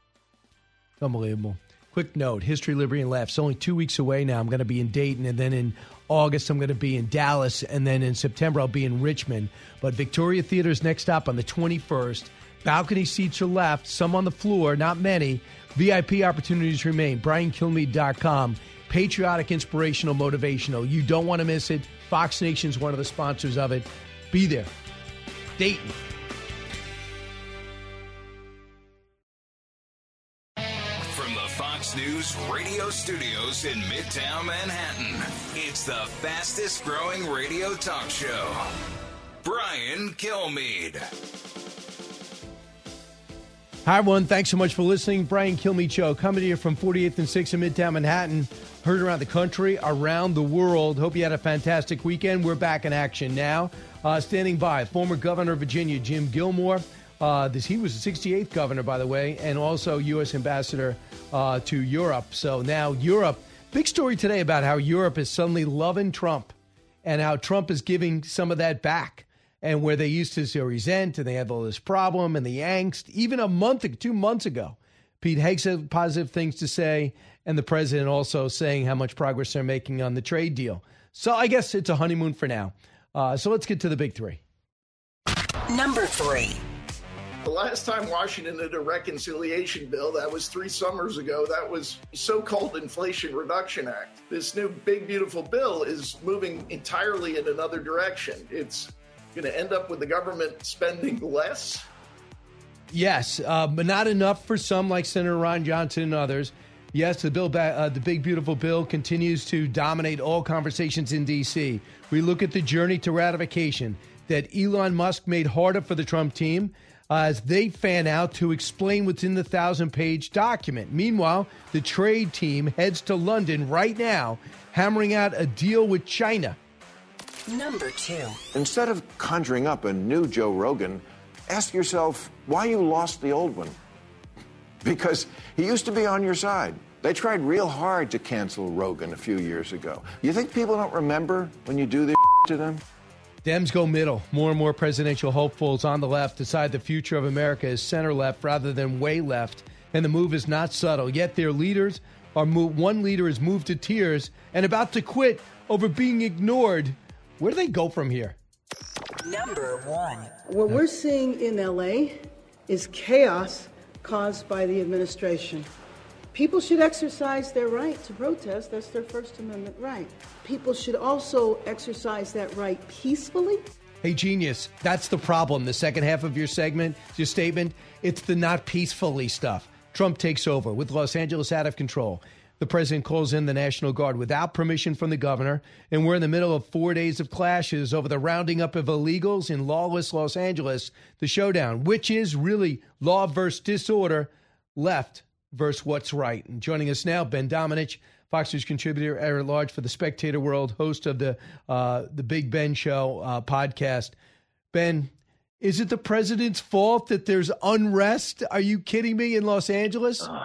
Unbelievable. Quick note, History, Liberty, and Laughs. Only two weeks away now. I'm going to be in Dayton, and then in August I'm going to be in Dallas, and then in September I'll be in Richmond. But Victoria Theater is next up on the twenty-first. Balcony seats are left, some on the floor, not many. V I P opportunities remain. Brian Kilmeade dot com. Patriotic, inspirational, motivational. You don't want to miss it. Fox Nation's one of the sponsors of it. Be there. Dayton. News radio studios in Midtown Manhattan. It's the fastest growing radio talk show. Brian Kilmeade. Hi, everyone. Thanks so much for listening. Brian Kilmeade Show coming to you from forty-eighth and sixth in Midtown Manhattan. Heard around the country, around the world. Hope you had a fantastic weekend. We're back in action now. Uh, standing by, former Governor of Virginia, Jim Gilmore. Uh, this, he was the sixty-eighth governor, by the way, and also U S ambassador uh, to Europe. So now Europe, big story today about how Europe is suddenly loving Trump and how Trump is giving some of that back. And where they used to so resent and they have all this problem and the angst, even a month, two months ago, Pete Hegseth had positive things to say, and the president also saying how much progress they're making on the trade deal. So I guess it's a honeymoon for now. Uh, so let's get to the big three. Number three. The last time Washington did a reconciliation bill, that was three summers ago, that was so-called Inflation Reduction Act. This new big, beautiful bill is moving entirely in another direction. It's going to end up with the government spending less. Yes, uh, but not enough for some like Senator Ron Johnson and others. Yes, the bill, uh, the big beautiful bill continues to dominate all conversations in D C. We look at the journey to ratification that Elon Musk made harder for the Trump team uh, as they fan out to explain what's in the thousand-page document. Meanwhile, the trade team heads to London right now, hammering out a deal with China. Number two. Instead of conjuring up a new Joe Rogan, ask yourself why you lost the old one. Because he used to be on your side. They tried real hard to cancel Rogan a few years ago. You think people don't remember when you do this to them? Dems go middle. More and more presidential hopefuls on the left decide the future of America is center left rather than way left, and the move is not subtle. Yet their leaders are moved. One leader is moved to tears and about to quit over being ignored. Where do they go from here? Number one. What we're seeing in L A is chaos caused by the administration. People should exercise their right to protest. That's their First Amendment right. People should also exercise that right peacefully. Hey, genius, that's the problem. The second half of your segment, your statement, it's the not peacefully stuff. Trump takes over with Los Angeles out of control. The president calls in the National Guard without permission from the governor, and we're in the middle of four days of clashes over the rounding up of illegals in lawless Los Angeles, the showdown, which is really law versus disorder, left versus what's right. And joining us now, Ben Domenech, Fox News contributor at large for the Spectator World, host of the uh, the Big Ben Show uh, podcast. Ben, is it the president's fault that there's unrest? Are you kidding me in Los Angeles? Uh,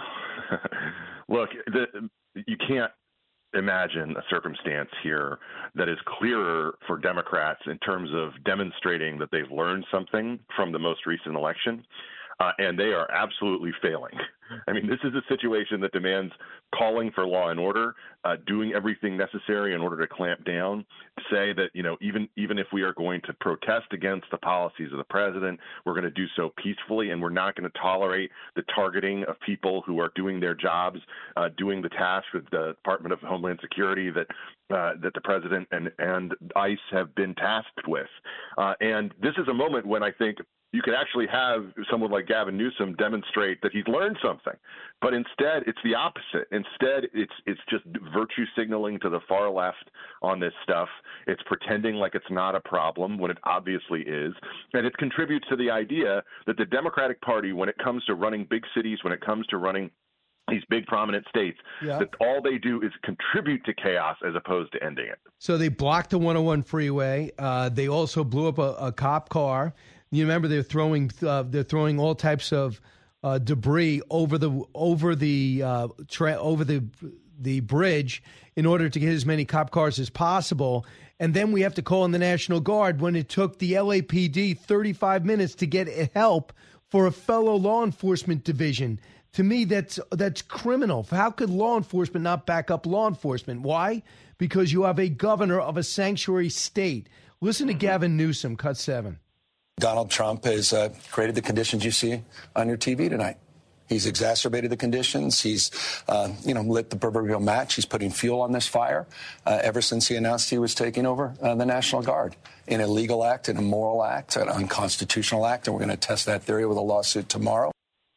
look, the, you can't imagine a circumstance here that is clearer for Democrats in terms of demonstrating that they've learned something from the most recent election. Uh, and they are absolutely failing. I mean, this is a situation that demands calling for law and order, uh, doing everything necessary in order to clamp down, say that, you know, even even if we are going to protest against the policies of the president, we're going to do so peacefully, and we're not going to tolerate the targeting of people who are doing their jobs, uh, doing the task with the Department of Homeland Security that uh, that the president and, and ICE have been tasked with. Uh, and this is a moment when I think you could actually have someone like Gavin Newsom demonstrate that he's learned something. But instead, it's the opposite. Instead, it's it's just virtue signaling to the far left on this stuff. It's pretending like it's not a problem when it obviously is. And it contributes to the idea that the Democratic Party, when it comes to running big cities, when it comes to running these big prominent states, yeah. that all they do is contribute to chaos as opposed to ending it. So they blocked the one oh one freeway. Uh, they also blew up a, a cop car. You remember they're throwing uh, they're throwing all types of uh, debris over the over the uh, tra- over the the bridge in order to get as many cop cars as possible. And then we have to call in the National Guard when it took the L A P D thirty-five minutes to get help for a fellow law enforcement division. To me, that's that's criminal. How could law enforcement not back up law enforcement? Why? Because you have a governor of a sanctuary state. Listen to Gavin Newsom, cut seven. Donald Trump has uh, created the conditions you see on your T V tonight. He's exacerbated the conditions. He's, uh, you know, lit the proverbial match. He's putting fuel on this fire uh, ever since he announced he was taking over uh, the National Guard. An illegal act, an immoral act, an unconstitutional act, and we're going to test that theory with a lawsuit tomorrow.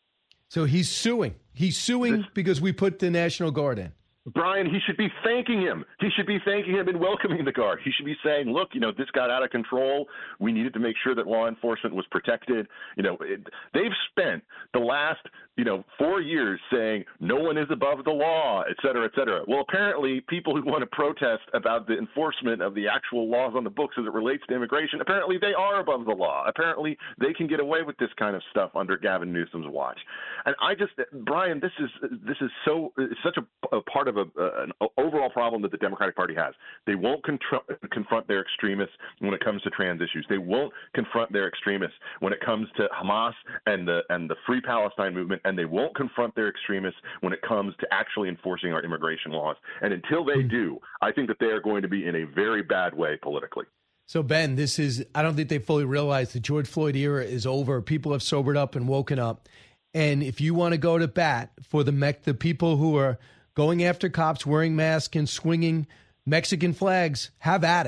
So he's suing. He's suing because we put the National Guard in. Brian, he should be thanking him. He should be thanking him and welcoming the Guard. He should be saying, look, you know, this got out of control. We needed to make sure that law enforcement was protected. You know, it, they've spent the last, you know, four years saying no one is above the law, et cetera, et cetera. Well, apparently people who want to protest about the enforcement of the actual laws on the books as it relates to immigration, apparently they are above the law. Apparently they can get away with this kind of stuff under Gavin Newsom's watch. And I just, Brian, this is this is so it's such a, a part of a, an overall problem that the Democratic Party has. They won't contr- confront their extremists when it comes to trans issues. They won't confront their extremists when it comes to Hamas and the and the Free Palestine movement, and they won't confront their extremists when it comes to actually enforcing our immigration laws. And until they do, I think that they are going to be in a very bad way politically. So, Ben, this is, I don't think they fully realize the George Floyd era is over. People have sobered up and woken up. And if you want to go to bat for the me- the people who are going after cops, wearing masks and swinging Mexican flags, have at it.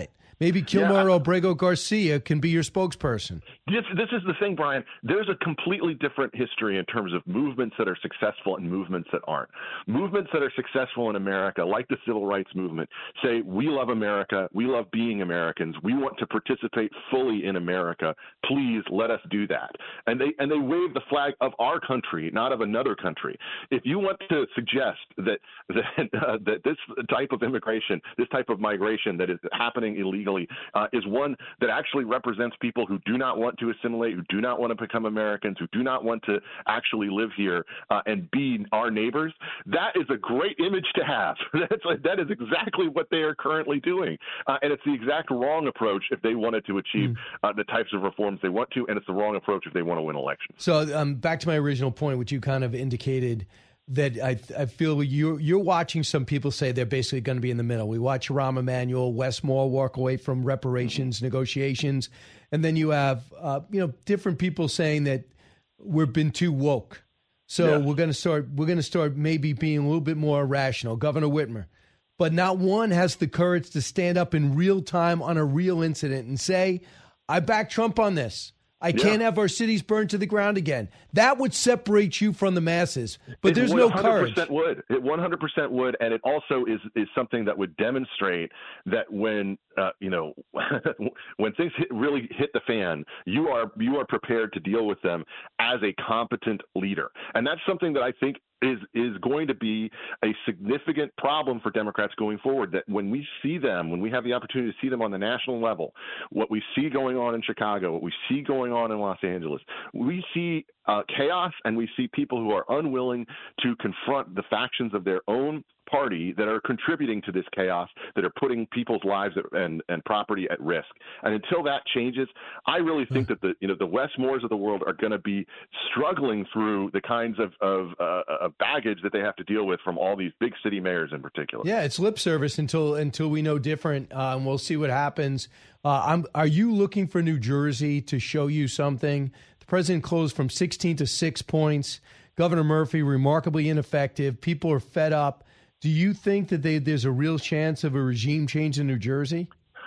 Maybe Kilmer yeah. Obrego Garcia can be your spokesperson. This, this is the thing, Brian. There's a completely different history in terms of movements that are successful and movements that aren't. Movements that are successful in America, like the Civil Rights Movement, say, we love America, we love being Americans, we want to participate fully in America, please let us do that. And they and they wave the flag of our country, not of another country. If you want to suggest that that, uh, that this type of immigration, this type of migration that is happening illegally uh, is one that actually represents people who do not want to assimilate, who do not want to become Americans, who do not want to actually live here uh, and be our neighbors, that is a great image to have. That's like, that is exactly what they are currently doing. Uh, and it's the exact wrong approach if they wanted to achieve mm. uh, the types of reforms they want to, and it's the wrong approach if they want to win elections. So um, back to my original point, which you kind of indicated, that I, I feel you're, you're watching some people say they're basically going to be in the middle. We watch Rahm Emanuel, Wes Moore walk away from reparations mm-hmm. negotiations, and then you have uh, you know different people saying that we've been too woke. So yeah. we're going to start we're going to start maybe being a little bit more rational. Governor Whitmer, but not one has the courage to stand up in real time on a real incident and say, "I back Trump on this. I yeah. can't have our cities burned to the ground again." That would separate you from the masses. But it there's no courage. It would. It one hundred percent would. And it also is, is something that would demonstrate that when, uh, you know, when things hit, really hit the fan, you are you are prepared to deal with them as a competent leader. And that's something that I think is is going to be a significant problem for Democrats going forward, that when we see them, when we have the opportunity to see them on the national level, what we see going on in Chicago, what we see going on in Los Angeles, we see uh, chaos, and we see people who are unwilling to confront the factions of their own party that are contributing to this chaos, that are putting people's lives at, and, and property at risk. And until that changes, I really think that the you know the Wes Moores of the world are going to be struggling through the kinds of, of, uh, of baggage that they have to deal with from all these big city mayors in particular. Yeah, it's lip service until until we know different, uh, and we'll see what happens. Uh, I'm, are you looking for New Jersey to show you something? The president closed from sixteen to six points. Governor Murphy, remarkably ineffective. People are fed up. Do you think that they, there's a real chance of a regime change in New Jersey?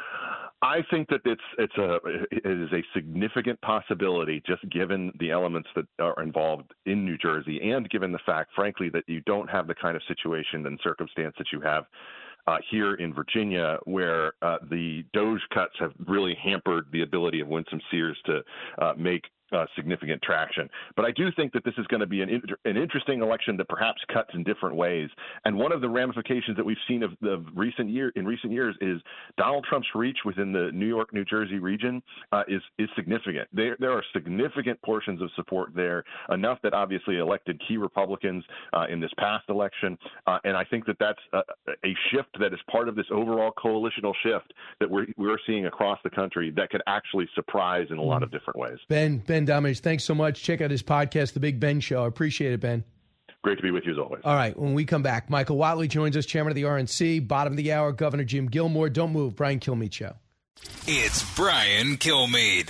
I think that it's it's a it is a significant possibility, just given the elements that are involved in New Jersey, and given the fact, frankly, that you don't have the kind of situation and circumstance that you have uh, here in Virginia, where uh, the DOJ cuts have really hampered the ability of Winsome Sears to uh, make Uh, significant traction. But I do think that this is going to be an, inter- an interesting election that perhaps cuts in different ways. And one of the ramifications that we've seen of the recent year in recent years is Donald Trump's reach within the New York, New Jersey region uh, is is significant. There there are significant portions of support there, enough that obviously elected key Republicans uh, in this past election. Uh, and I think that that's a, a shift that is part of this overall coalitional shift that we're we're seeing across the country that could actually surprise in a lot of different ways. Ben, Ben Domenech, thanks so much. Check out his podcast, The Big Ben Show. I appreciate it, Ben. Great to be with you as always. All right, when we come back, Michael Whatley joins us, chairman of the R N C, bottom of the hour, Governor Jim Gilmore. Don't move, Brian Kilmeade Show. It's Brian Kilmeade.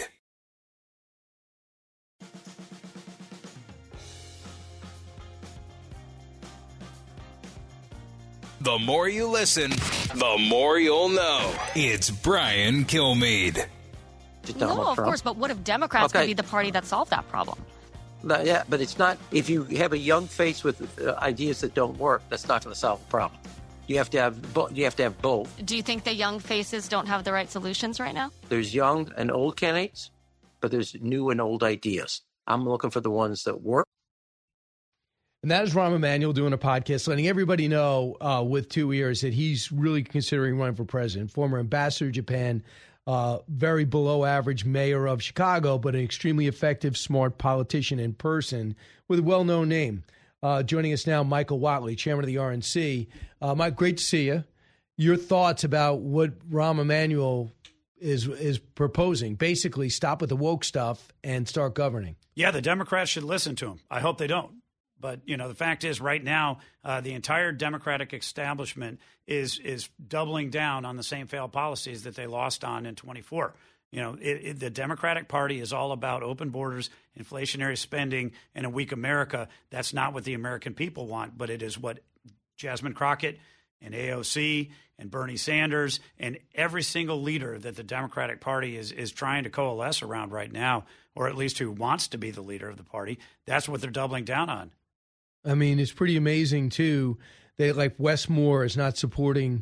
The more you listen, the more you'll know. It's Brian Kilmeade. Donald no, of Trump. course, but what if Democrats okay. could be the party that solved that problem? No, yeah, but it's not. If you have a young face with uh, ideas that don't work, that's not going to solve the problem. You have to have bo- you have to have both. Do you think the young faces don't have the right solutions right now? There's young and old candidates, but there's new and old ideas. I'm looking for the ones that work. And that is Rahm Emanuel doing a podcast, letting everybody know uh, with two ears that he's really considering running for president. Former ambassador to Japan. Uh, very below average mayor of Chicago, but an extremely effective, smart politician in person with a well-known name. Uh, joining us now, Michael Whatley, chairman of the R N C. Uh, Mike, great to see you. Your thoughts about what Rahm Emanuel is is proposing? Basically, stop with the woke stuff and start governing. Yeah, the Democrats should listen to him. I hope they don't. But, you know, the fact is right now, uh, the entire Democratic establishment is is doubling down on the same failed policies that they lost on in twenty-four. You know, it, it, the Democratic Party is all about open borders, inflationary spending, and a weak America. That's not what the American people want, but it is what Jasmine Crockett and A O C and Bernie Sanders and every single leader that the Democratic Party is is trying to coalesce around right now, or at least who wants to be the leader of the party, that's what they're doubling down on. I mean, it's pretty amazing, too, that like Wes Moore is not supporting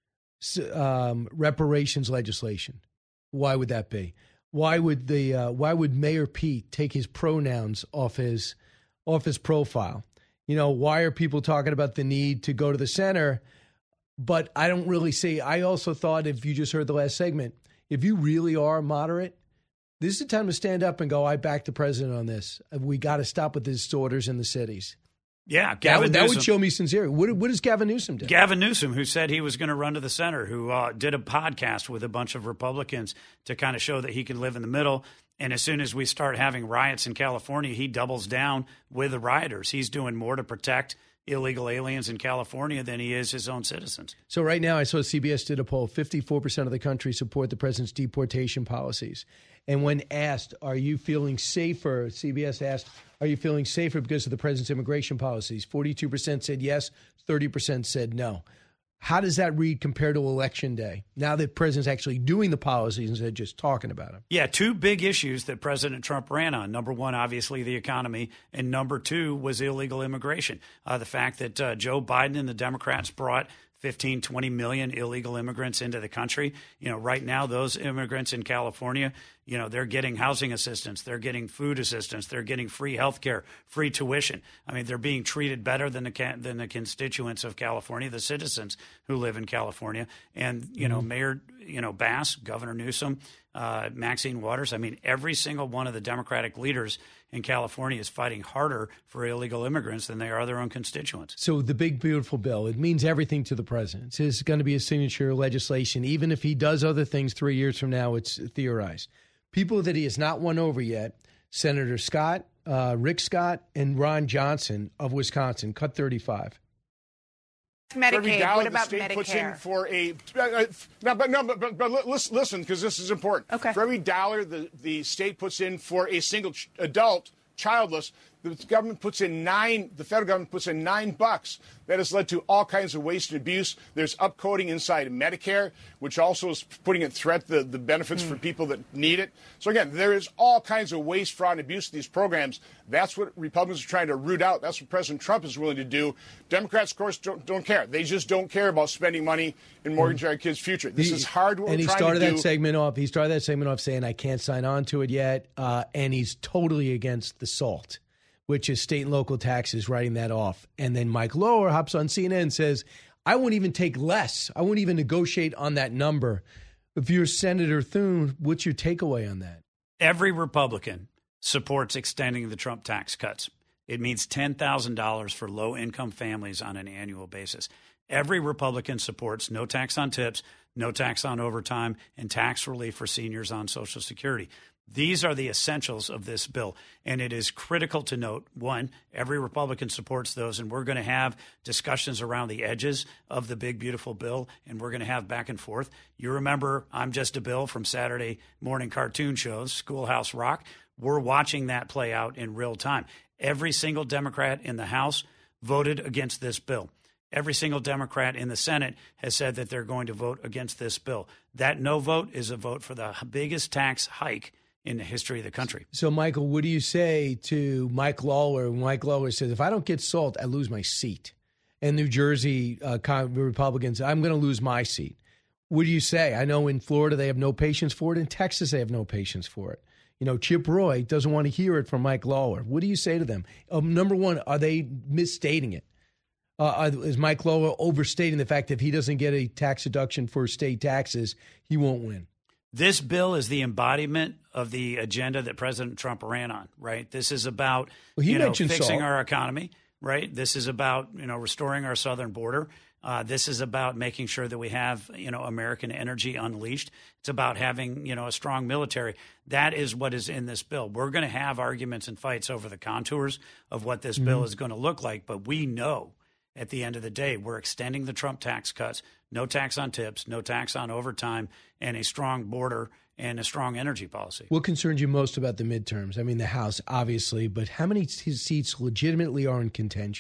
um, reparations legislation. Why would that be? Why would the uh, why would Mayor Pete take his pronouns off his off his profile? You know, why are people talking about the need to go to the center? But I don't really see. I also thought, if you just heard the last segment, if you really are moderate, this is the time to stand up and go, I back the president on this. We got to stop with the disorders in the cities. Yeah, Gavin Gavin that, would, that Newsom. would show me sincerity. What, what does Gavin Newsom do? Gavin Newsom, who said he was going to run to the center, who uh, did a podcast with a bunch of Republicans to kind of show that he can live in the middle. And as soon as we start having riots in California, he doubles down with the rioters. He's doing more to protect illegal aliens in California than he is his own citizens. So right now, I saw C B S did a poll. fifty-four percent of the country support the president's deportation policies. And when asked, are you feeling safer, C B S asked, are you feeling safer because of the president's immigration policies? forty-two percent said yes, thirty percent said no. How does that read compared to Election Day, now that the president's actually doing the policies instead of just talking about them? Yeah, two big issues that President Trump ran on. Number one, obviously, the economy. And number two was illegal immigration. Uh, the fact that uh, Joe Biden and the Democrats brought fifteen, twenty million illegal immigrants into the country. You know, right now, those immigrants in California, you know, they're getting housing assistance, they're getting food assistance, they're getting free health care, free tuition. I mean, they're being treated better than the than the constituents of California, the citizens who live in California. And, you know, mm-hmm. Mayor, you know, Bass, Governor Newsom, uh, Maxine Waters, I mean, every single one of the Democratic leaders in California is fighting harder for illegal immigrants than they are their own constituents. So the big, beautiful bill, it means everything to the president. It's going to be a signature legislation. Even if he does other things three years from now, it's theorized. People that he has not won over yet, Senator Scott, uh, Rick Scott, and Ron Johnson of Wisconsin, cut thirty-five. Medicaid. What about the state Medicare? Puts in for a uh, no, but no, but, but, but listen, because this is important. Okay. For every dollar the the state puts in for a single ch- adult childless, the government puts in nine. The federal government puts in nine bucks. That has led to all kinds of waste and abuse. There's upcoding inside of Medicare, which also is putting at threat the, the benefits mm. for people that need it. So again, there is all kinds of waste, fraud, and abuse in these programs. That's what Republicans are trying to root out. That's what President Trump is willing to do. Democrats, of course, don't, don't care. They just don't care about spending money in mortgaging mm. our kids' future. This he, is hard. What and we're he trying started to that do. segment off. He started that segment off saying, "I can't sign on to it yet," uh, and he's totally against the SALT, which is state and local taxes, writing that off. And then Mike Lower hops on C N N and says, I won't even take less. I won't even negotiate on that number. If you're Senator Thune, what's your takeaway on that? Every Republican supports extending the Trump tax cuts. It means ten thousand dollars for low-income families on an annual basis. Every Republican supports no tax on tips, no tax on overtime, and tax relief for seniors on Social Security. These are the essentials of this bill, and it is critical to note, one, every Republican supports those, and we're going to have discussions around the edges of the big, beautiful bill, and we're going to have back and forth. You remember I'm Just a Bill from Saturday morning cartoon shows, Schoolhouse Rock. We're watching that play out in real time. Every single Democrat in the House voted against this bill. Every single Democrat in the Senate has said that they're going to vote against this bill. That no vote is a vote for the biggest tax hike in the history of the country. So, Michael, what do you say to Mike Lawler? Mike Lawler says, if I don't get SALT, I lose my seat. And New Jersey uh, Republicans, I'm going to lose my seat. What do you say? I know in Florida they have no patience for it. In Texas they have no patience for it. You know, Chip Roy doesn't want to hear it from Mike Lawler. What do you say to them? Um, number one, are they misstating it? Uh, is Mike Lawler overstating the fact that if he doesn't get a tax deduction for state taxes, he won't win? This bill is the embodiment of the agenda that President Trump ran on, right? This is about well, he you know, mentioned fixing salt. our economy, right? This is about, you know, restoring our southern border. Uh, this is about making sure that we have, you know, American energy unleashed. It's about having, you know, a strong military. That is what is in this bill. We're going to have arguments and fights over the contours of what this mm-hmm. bill is going to look like, but we know at the end of the day, we're extending the Trump tax cuts, no tax on tips, no tax on overtime, and a strong border and a strong energy policy. What concerns you most about the midterms? I mean, the House, obviously, but how many seats legitimately are in contention?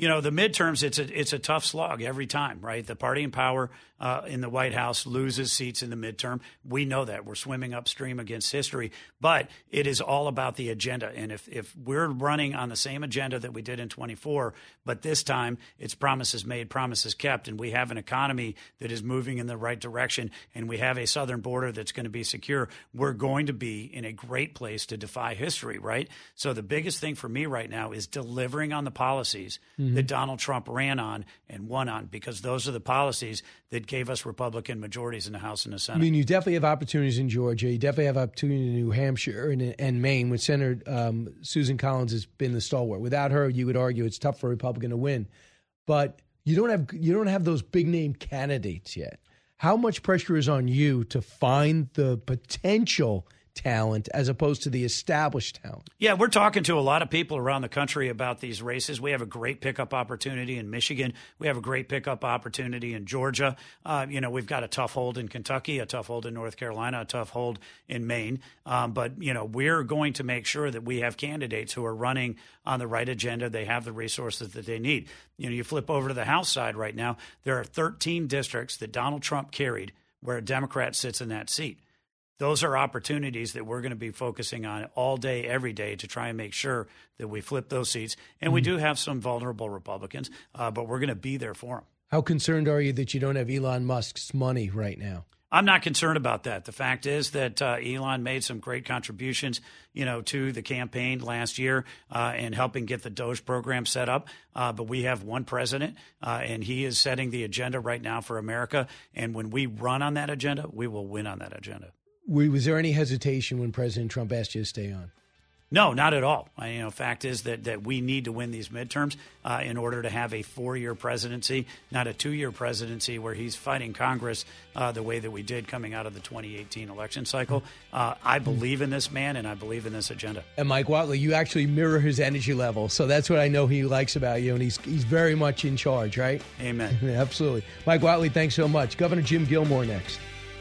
You know, the midterms, it's a it's a tough slog every time, right? The party in power uh, in the White House loses seats in the midterm. We know that. We're swimming upstream against history. But it is all about the agenda. And if, if we're running on the same agenda that we did in twenty-four, but this time it's promises made, promises kept, and we have an economy that is moving in the right direction, and we have a southern border that's going to be secure, we're going to be in a great place to defy history, right? So the biggest thing for me right now is delivering on the policies mm-hmm. that Donald Trump ran on and won on, because those are the policies that gave us Republican majorities in the House and the Senate. I mean, you definitely have opportunities in Georgia. You definitely have opportunity in New Hampshire and, and Maine, with Senator um, Susan Collins has been the stalwart. Without her, you would argue it's tough for a Republican to win. But you don't have you don't have those big name candidates yet. How much pressure is on you to find the potential talent as opposed to the established talent? Yeah, we're talking to a lot of people around the country about these races. We have a great pickup opportunity in Michigan. We have a great pickup opportunity in Georgia. Uh, you know, we've got a tough hold in Kentucky, a tough hold in North Carolina, a tough hold in Maine. Um, but, you know, we're going to make sure that we have candidates who are running on the right agenda. They have the resources that they need. You know, you flip over to the House side right now, there are thirteen districts that Donald Trump carried where a Democrat sits in that seat. Those are opportunities that we're going to be focusing on all day, every day, to try and make sure that we flip those seats. And mm-hmm. we do have some vulnerable Republicans, uh, but we're going to be there for them. How concerned are you that you don't have Elon Musk's money right now? I'm not concerned about that. The fact is that uh, Elon made some great contributions, you know, to the campaign last year uh, and helping get the Doge program set up. Uh, but we have one president, uh, and he is setting the agenda right now for America. And when we run on that agenda, we will win on that agenda. Was there any hesitation when President Trump asked you to stay on? No, not at all. I, you know, fact is that, that we need to win these midterms uh, in order to have a four-year presidency, not a two-year presidency where he's fighting Congress uh, the way that we did coming out of the twenty eighteen election cycle. Uh, I believe in this man, and I believe in this agenda. And Mike Whatley, you actually mirror his energy level, so that's what I know he likes about you, and he's he's very much in charge, right? Amen. Absolutely. Mike Whatley, thanks so much. Governor Jim Gilmore next.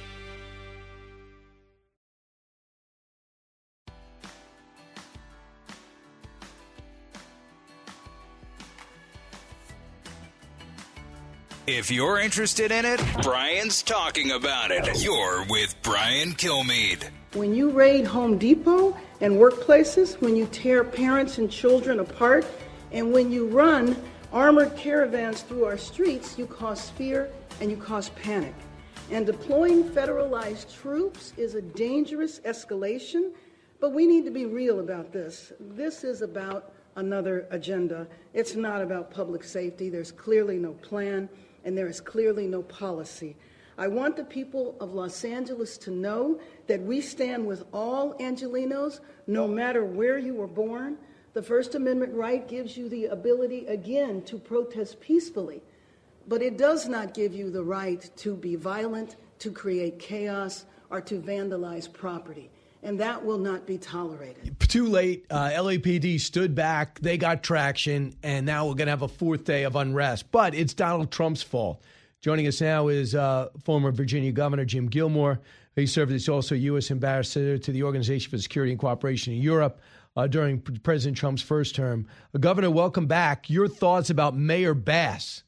If you're interested in it, Brian's talking about it. You're with Brian Kilmeade. When you raid Home Depot and workplaces, when you tear parents and children apart, and when you run armored caravans through our streets, you cause fear and you cause panic. And deploying federalized troops is a dangerous escalation, but we need to be real about this. This is about another agenda. It's not about public safety. There's clearly no plan. And there is clearly no policy. I want the people of Los Angeles to know that we stand with all Angelenos, no matter where you were born. The First Amendment right gives you the ability, again, to protest peacefully. But it does not give you the right to be violent, to create chaos, or to vandalize property. And that will not be tolerated. Too late. Uh, L A P D stood back. They got traction. And now we're going to have a fourth day of unrest. But it's Donald Trump's fault. Joining us now is uh, former Virginia Governor Jim Gilmore. He served as also U S Ambassador to the Organization for Security and Cooperation in Europe uh, during President Trump's first term. Uh, Governor, welcome back. Your thoughts about Mayor Bass?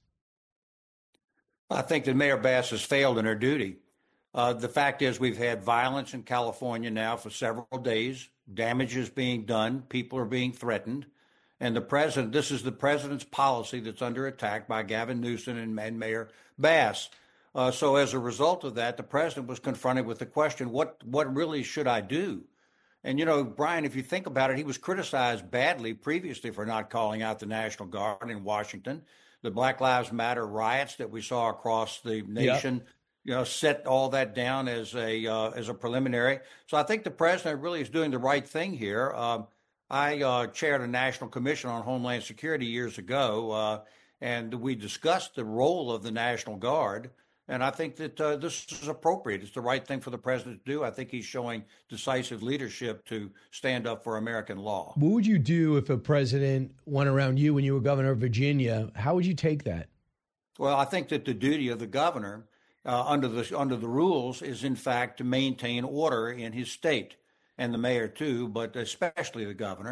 I think that Mayor Bass has failed in her duty. Uh, the fact is we've had violence in California now for several days. Damage is being done. People are being threatened. And the president, this is the president's policy that's under attack by Gavin Newsom and, and Mayor Bass. Uh, so as a result of that, the president was confronted with the question, what, what really should I do? And, you know, Brian, if you think about it, he was criticized badly previously for not calling out the National Guard in Washington. The Black Lives Matter riots that we saw across the nation. Yep. You know, set all that down as a uh, as a preliminary. So I think the president really is doing the right thing here. Um, I uh, chaired a National Commission on Homeland Security years ago, uh, and we discussed the role of the National Guard. And I think that uh, this is appropriate. It's the right thing for the president to do. I think he's showing decisive leadership to stand up for American law. What would you do if a president went around you when you were governor of Virginia? How would you take that? Well, I think that the duty of the governor Uh, under the under the rules is, in fact, to maintain order in his state, and the mayor too, but especially the governor.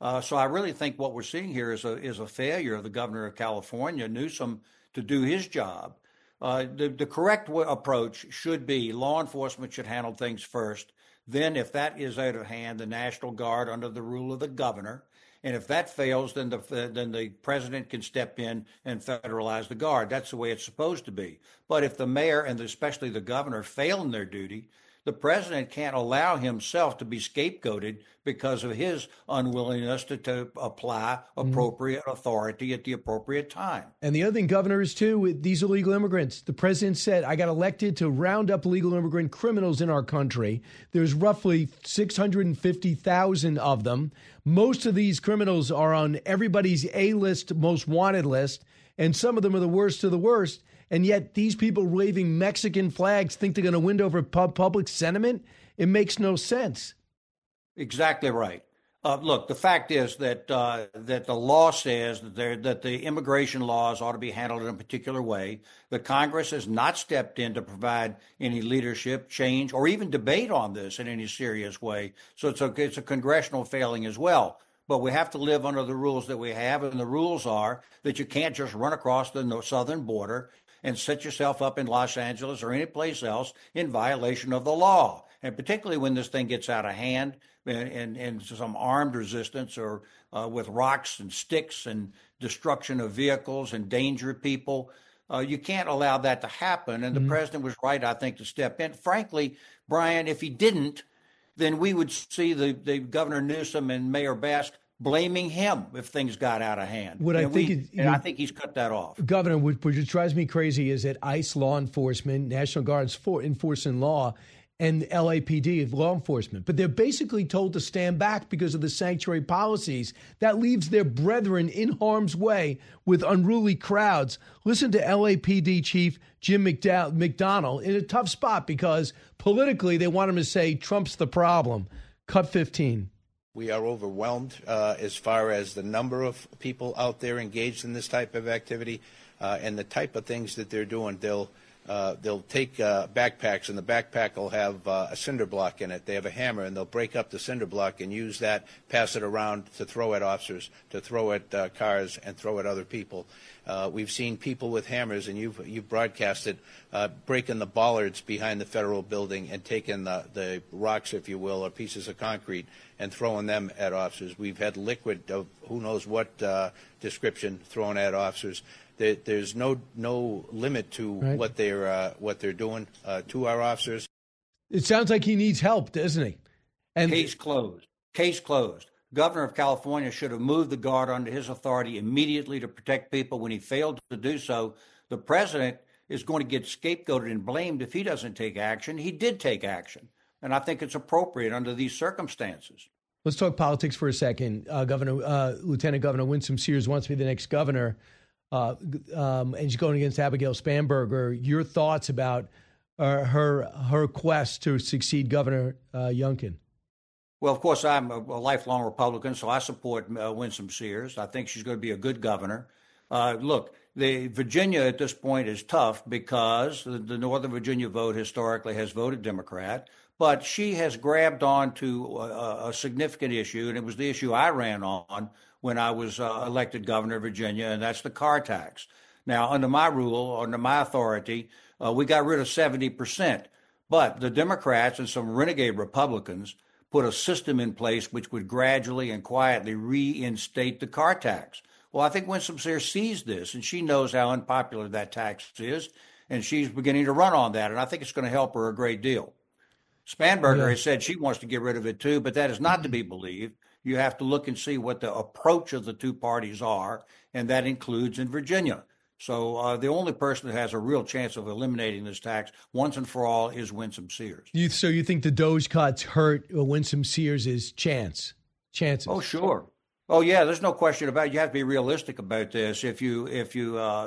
Uh, so I really think what we're seeing here is a is a failure of the governor of California, Newsom, to do his job. Uh, the, the correct w- approach should be law enforcement should handle things first. Then, if that is out of hand, the National Guard under the rule of the governor. And if that fails, then the then the president can step in and federalize the Guard. That's the way it's supposed to be. But if the mayor and especially the governor fail in their duty, the president can't allow himself to be scapegoated because of his unwillingness to, to apply appropriate mm. authority at the appropriate time. And the other thing, governors, too, with these illegal immigrants, the president said, I got elected to round up illegal immigrant criminals in our country. There's roughly six hundred fifty thousand of them. Most of these criminals are on everybody's A-list, most wanted list, and some of them are the worst of the worst. And yet these people waving Mexican flags think they're going to win over pub- public sentiment? It makes no sense. Exactly right. Uh, look, the fact is that uh, that the law says that, there, that the immigration laws ought to be handled in a particular way. The Congress has not stepped in to provide any leadership, change, or even debate on this in any serious way. So it's a, it's a congressional failing as well. But we have to live under the rules that we have, and the rules are that you can't just run across the southern border and set yourself up in Los Angeles or any place else in violation of the law. And particularly when this thing gets out of hand and, and, and some armed resistance or uh, with rocks and sticks and destruction of vehicles and danger of people, uh, you can't allow that to happen. And mm-hmm. the president was right, I think, to step in. Frankly, Brian, if he didn't, then we would see the, the Governor Newsom and Mayor Bass blaming him if things got out of hand. What and I think, we, is, and I think he's cut that off. Governor, what, what drives me crazy is that ICE law enforcement, National Guard's for enforcing law, and L A P D law enforcement, but they're basically told to stand back because of the sanctuary policies. That leaves their brethren in harm's way with unruly crowds. Listen to L A P D Chief Jim McDowell, McDonnell in a tough spot because politically they want him to say Trump's the problem. Cut fifteen. We are overwhelmed uh, as far as the number of people out there engaged in this type of activity uh, and the type of things that they're doing. They'll uh, they'll take uh, backpacks, and the backpack will have uh, a cinder block in it. They have a hammer, and they'll break up the cinder block and use that, pass it around to throw at officers, to throw at uh, cars, and throw at other people. Uh, we've seen people with hammers, and you've, you've broadcasted, uh, breaking the bollards behind the federal building and taking the, the rocks, if you will, or pieces of concrete and throwing them at officers. We've had liquid of who knows what uh, description thrown at officers. There, there's no no limit to right. what they're uh, what they're doing uh, to our officers. It sounds like he needs help, doesn't he? And case closed. Case closed. Governor of California should have moved the Guard under his authority immediately to protect people. When he failed to do so, the president is going to get scapegoated and blamed if he doesn't take action. He did take action, and I think it's appropriate under these circumstances. Let's talk politics for a second. Uh, Governor, uh, Lieutenant Governor Winsome Sears wants to be the next governor, uh, um, and she's going against Abigail Spanberger. Your thoughts about uh, her her quest to succeed Governor uh, Youngkin? Well, of course, I'm a, a lifelong Republican, so I support uh, Winsome Sears. I think she's going to be a good governor. Uh, look, the Virginia at this point is tough because the, the Northern Virginia vote historically has voted Democrat, but she has grabbed on to a, a significant issue, and it was the issue I ran on when I was uh, elected governor of Virginia, and that's the car tax. Now, under my rule, under my authority, uh, we got rid of seventy percent, but the Democrats and some renegade Republicans put a system in place which would gradually and quietly reinstate the car tax. Well, I think Winsome Sears sees this, and she knows how unpopular that tax is, and she's beginning to run on that, and I think it's going to help her a great deal. Spanberger yeah. has said she wants to get rid of it too, but that is not to be believed. You have to look and see what the approach of the two parties are, and that includes in Virginia. So uh, the only person that has a real chance of eliminating this tax once and for all is Winsome Sears. You, so you think the Doge cuts hurt Winsome Sears' chance? Chances? Oh, sure. Oh, yeah, there's no question about it. You have to be realistic about this. If you if you uh,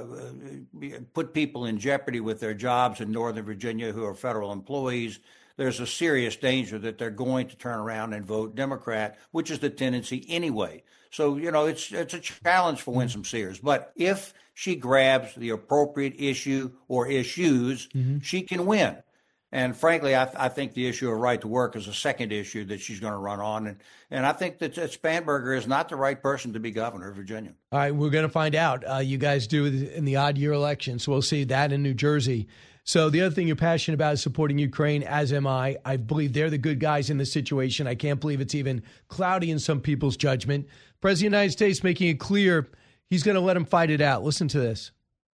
put people in jeopardy with their jobs in Northern Virginia who are federal employees, there's a serious danger that they're going to turn around and vote Democrat, which is the tendency anyway. So, you know, it's it's a challenge for Winsome Sears. But if she grabs the appropriate issue or issues, mm-hmm. she can win. And frankly, I, th- I think the issue of right to work is a second issue that she's going to run on. And, and I think that, that Spanberger is not the right person to be governor of Virginia. All right, we're going to find out. Uh, you guys do in the odd year election, so we'll see that in New Jersey. So the other thing you're passionate about is supporting Ukraine, as am I. I believe they're the good guys in this situation. I can't believe it's even cloudy in some people's judgment. President of the United States making it clear he's going to let them fight it out. Listen to this.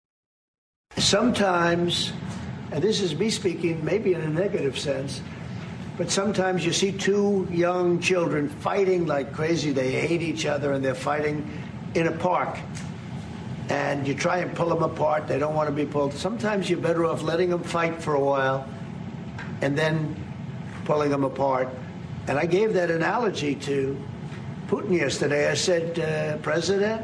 Sometimes, and this is me speaking maybe in a negative sense, but sometimes you see two young children fighting like crazy. They hate each other and they're fighting in a park. And you try and pull them apart. They don't want to be pulled. Sometimes you're better off letting them fight for a while and then pulling them apart. And I gave that analogy to Putin yesterday. I said, uh, President,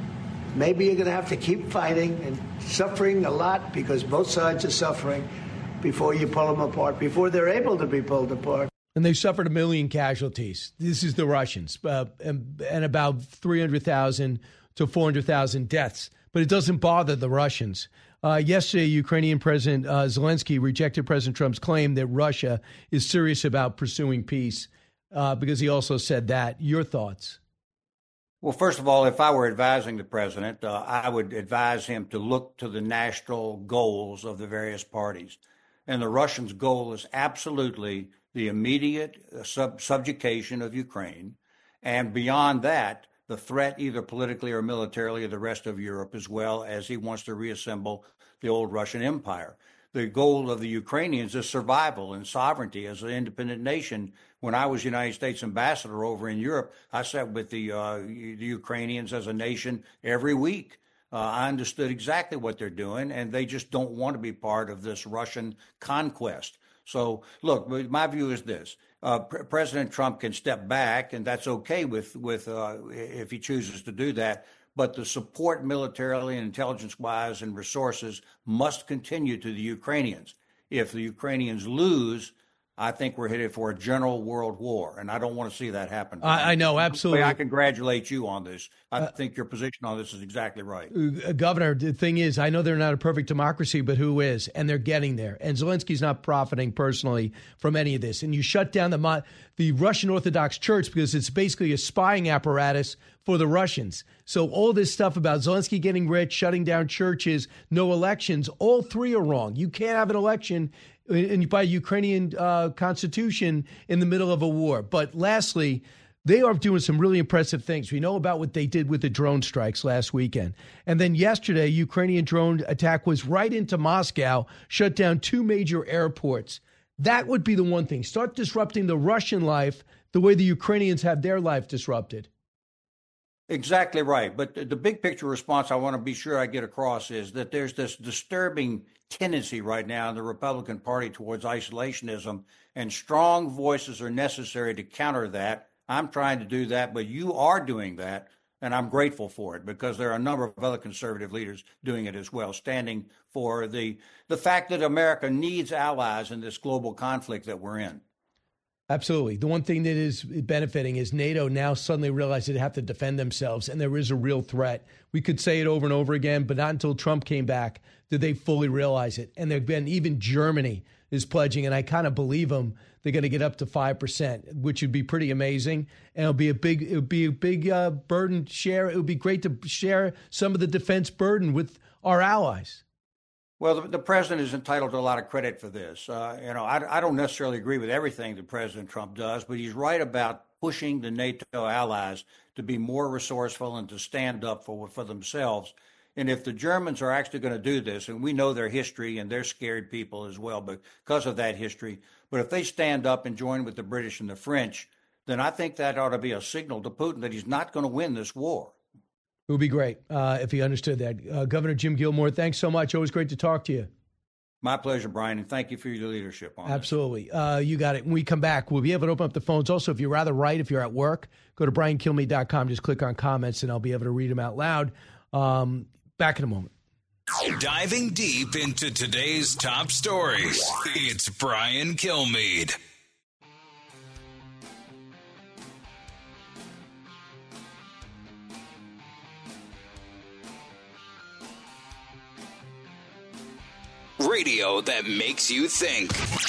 maybe you're going to have to keep fighting and suffering a lot because both sides are suffering before you pull them apart, before they're able to be pulled apart. And they've suffered a million casualties. This is the Russians, uh, and, and about three hundred thousand to four hundred thousand deaths. But it doesn't bother the Russians. Uh, yesterday, Ukrainian President uh, Zelensky rejected President Trump's claim that Russia is serious about pursuing peace uh, because he also said that. Your thoughts? Well, first of all, if I were advising the president, uh, I would advise him to look to the national goals of the various parties. And the Russians' goal is absolutely the immediate uh, sub- subjugation of Ukraine. And beyond that, the threat either politically or militarily of the rest of Europe, as well as he wants to reassemble the old Russian Empire. The goal of the Ukrainians is survival and sovereignty as an independent nation. When I was United States ambassador over in Europe, I sat with the, uh, the Ukrainians as a nation every week. Uh, I understood exactly what they're doing, and they just don't want to be part of this Russian conquest. So, look, my view is this. Uh, P- President Trump can step back, and that's okay with, with uh, if he chooses to do that. But the support militarily and intelligence-wise and resources must continue to the Ukrainians. If the Ukrainians lose, I think we're headed for a general world war, and I don't want to see that happen. I, I know, absolutely. I congratulate you on this. I uh, think your position on this is exactly right. Uh, Governor, the thing is, I know they're not a perfect democracy, but who is? And they're getting there. And Zelensky's not profiting personally from any of this. And you shut down the the Russian Orthodox Church because it's basically a spying apparatus for the Russians. So all this stuff about Zelensky getting rich, shutting down churches, no elections, all three are wrong. You can't have an election and by Ukrainian uh, constitution in the middle of a war. But lastly, they are doing some really impressive things. We know about what they did with the drone strikes last weekend. And then yesterday, Ukrainian drone attack was right into Moscow, shut down two major airports. That would be the one thing. Start disrupting the Russian life the way the Ukrainians have their life disrupted. Exactly right. But the big picture response I want to be sure I get across is that there's this disturbing tendency right now in the Republican Party towards isolationism, and strong voices are necessary to counter that. I'm trying to do that, but you are doing that, and I'm grateful for it because there are a number of other conservative leaders doing it as well, standing for the the fact that America needs allies in this global conflict that we're in. Absolutely. The one thing that is benefiting is NATO now suddenly realized they have to defend themselves, and there is a real threat. We could say it over and over again, but not until Trump came back did they fully realize it. And they've been, even Germany is pledging, and I kind of believe them, they're going to get up to five percent, which would be pretty amazing. And it'll be a big, it would be a big uh, burden share. It would be great to share some of the defense burden with our allies. Well, the, the president is entitled to a lot of credit for this. Uh, you know, I, I don't necessarily agree with everything that President Trump does, but he's right about pushing the NATO allies to be more resourceful and to stand up for for themselves. And if the Germans are actually going to do this, and we know their history and they're scared people as well because of that history, but if they stand up and join with the British and the French, then I think that ought to be a signal to Putin that he's not going to win this war. It would be great uh, if he understood that. Uh, Governor Jim Gilmore, thanks so much. Always great to talk to you. My pleasure, Brian, and thank you for your leadership on Absolutely. Uh, you got it. When we come back, we'll be able to open up the phones. Also, if you're rather right, if you're at work, go to brian kilmeade dot com. Just click on comments, and I'll be able to read them out loud. Um, back in a moment. Diving deep into today's top stories, it's Brian Kilmeade. Radio that makes you think.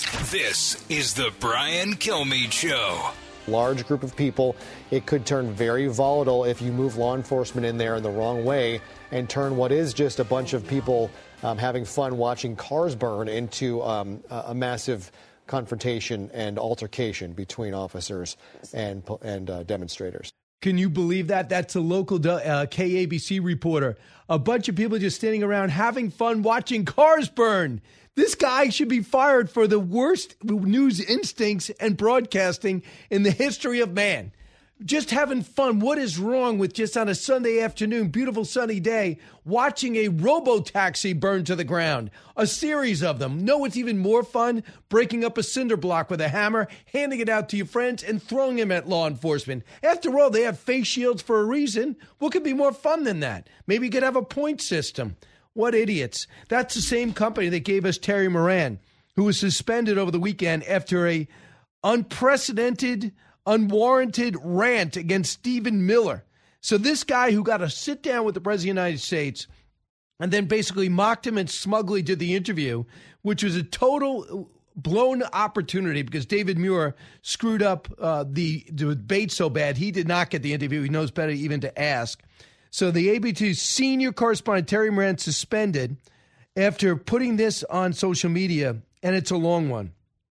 This is the Brian Kilmeade Show. Large group of people, it could turn very volatile if you move law enforcement in there in the wrong way and turn what is just a bunch of people um, having fun watching cars burn into um, a, a massive confrontation and altercation between officers and and uh, demonstrators. Can you believe that? That's a local uh, K A B C reporter. A bunch of people just standing around having fun watching cars burn. This guy should be fired for the worst news instincts and broadcasting in the history of man. Just having fun. What is wrong with just on a Sunday afternoon, beautiful sunny day, watching a robo-taxi burn to the ground? A series of them. No, it's even more fun breaking up a cinder block with a hammer, handing it out to your friends, and throwing them at law enforcement. After all, they have face shields for a reason. What could be more fun than that? Maybe you could have a point system. What idiots. That's the same company that gave us Terry Moran, who was suspended over the weekend after a unprecedented, unwarranted rant against Stephen Miller. So this guy who got to sit down with the President of the United States and then basically mocked him and smugly did the interview, which was a total blown opportunity because David Muir screwed up uh, the debate so bad he did not get the interview. He knows better even to ask. So the A B C senior correspondent Terry Moran suspended after putting this on social media, and it's a long one,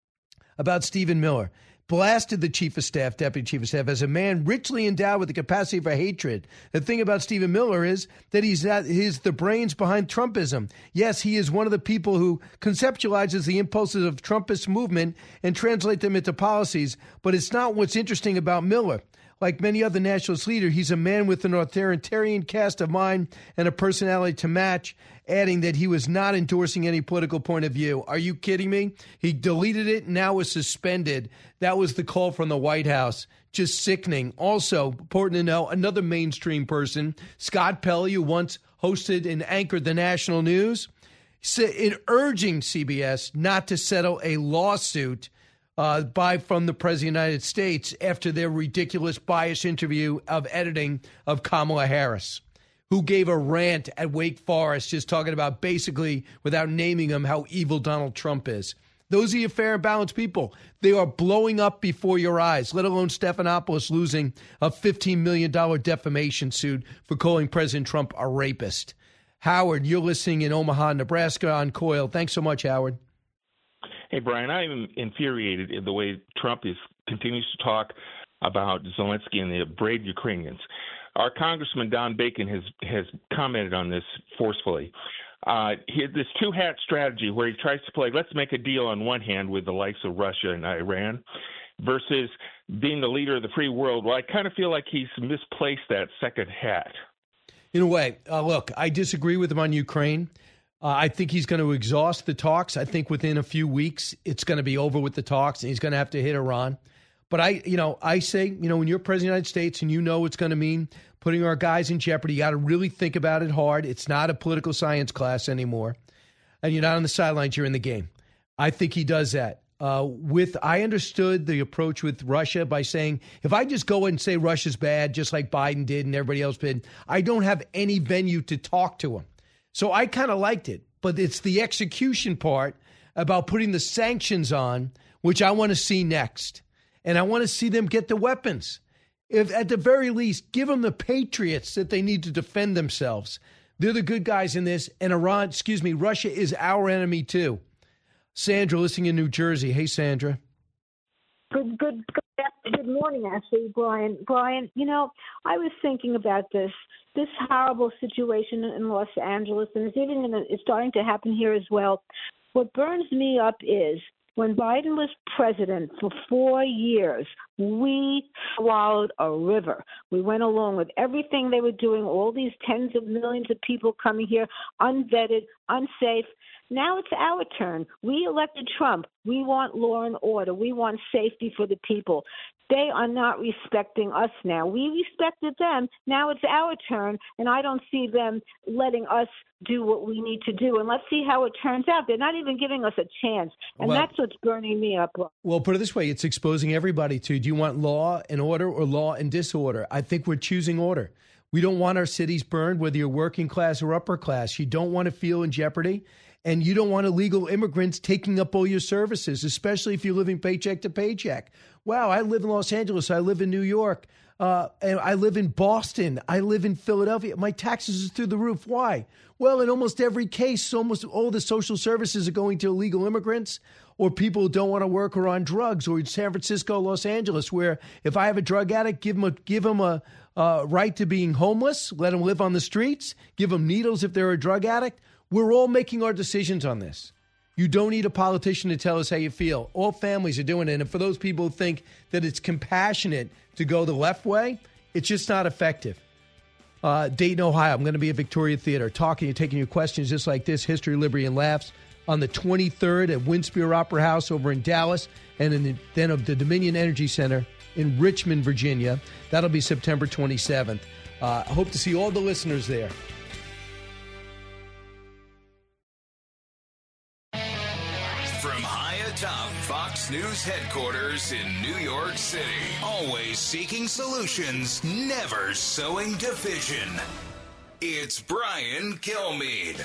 about Stephen Miller. Blasted the chief of staff, deputy chief of staff, as a man richly endowed with the capacity for hatred. The thing about Stephen Miller is that he's not, he's the brains behind Trumpism. Yes, he is one of the people who conceptualizes the impulses of Trumpist movement and translate them into policies, but it's not what's interesting about Miller. Like many other nationalist leaders, he's a man with an authoritarian cast of mind and a personality to match, adding that he was not endorsing any political point of view. Are you kidding me? He deleted it, now is suspended. That was the call from the White House. Just sickening. Also, important to know, another mainstream person, Scott Pelley, who once hosted and anchored the national news, in urging C B S not to settle a lawsuit Uh, by from the President of the United States after their ridiculous bias interview of editing of Kamala Harris, who gave a rant at Wake Forest just talking about basically, without naming him, how evil Donald Trump is. Those are your fair and balanced people. They are blowing up before your eyes, let alone Stephanopoulos losing a fifteen million dollars defamation suit for calling President Trump a rapist. Howard, you're listening in Omaha, Nebraska on Coil. Thanks so much, Howard. Hey, Brian, I'm infuriated in the way Trump is continues to talk about Zelensky and the brave Ukrainians. Our Congressman Don Bacon has, has commented on this forcefully. Uh, he had this two-hat strategy where he tries to play, let's make a deal on one hand with the likes of Russia and Iran versus being the leader of the free world. Well, I kind of feel like he's misplaced that second hat. In a way, uh, look, I disagree with him on Ukraine. Uh, I think he's going to exhaust the talks. I think within a few weeks, it's going to be over with the talks, and he's going to have to hit Iran. But I, you know, I say, you know, when you're president of the United States and you know it's going to mean putting our guys in jeopardy, you got to really think about it hard. It's not a political science class anymore. And you're not on the sidelines, you're in the game. I think he does that. Uh, with I understood the approach with Russia by saying, if I just go and say Russia's bad, just like Biden did and everybody else did, I don't have any venue to talk to him. So I kind of liked it, but it's the execution part about putting the sanctions on, which I want to see next. And I want to see them get the weapons. If at the very least, give them the patriots that they need to defend themselves. They're the good guys in this. And Iran, excuse me, Russia is our enemy too. Sandra, listening in New Jersey. Hey, Sandra. Good, good, good, good morning, actually, Brian. Brian, you know, I was thinking about this. This horrible situation in Los Angeles, and it's even gonna, it's starting to happen here as well. What burns me up is when Biden was president for four years, we swallowed a river. We went along with everything they were doing, all these tens of millions of people coming here, unvetted, unsafe. Now it's our turn. We elected Trump. We want law and order. We want safety for the people. They are not respecting us now. We respected them. Now it's our turn, and I don't see them letting us do what we need to do. And let's see how it turns out. They're not even giving us a chance, and well, that's what's burning me up. Well, put it this way. It's exposing everybody to, do you want law and order or law and disorder? I think we're choosing order. We don't want our cities burned, whether you're working class or upper class. You don't want to feel in jeopardy. And you don't want illegal immigrants taking up all your services, especially if you're living paycheck to paycheck. Wow, I live in Los Angeles. I live in New York. Uh, and I live in Boston. I live in Philadelphia. My taxes are through the roof. Why? Well, in almost every case, almost all the social services are going to illegal immigrants or people who don't want to work or on drugs, or in San Francisco, Los Angeles, where if I have a drug addict, give them a, give them a uh, right to being homeless, let them live on the streets, give them needles if they're a drug addict. We're all making our decisions on this. You don't need a politician to tell us how you feel. All families are doing it. And for those people who think that it's compassionate to go the left way, it's just not effective. Uh, Dayton, Ohio, I'm going to be at Victoria Theater talking and taking your questions just like this, History, Liberty, and Laughs, on the twenty-third at Winspear Opera House over in Dallas, and in the, then of the Dominion Energy Center in Richmond, Virginia. That'll be September twenty-seventh. Uh, I hope to see all the listeners there. From high atop Fox News headquarters in New York City, always seeking solutions, never sowing division. It's Brian Kilmeade.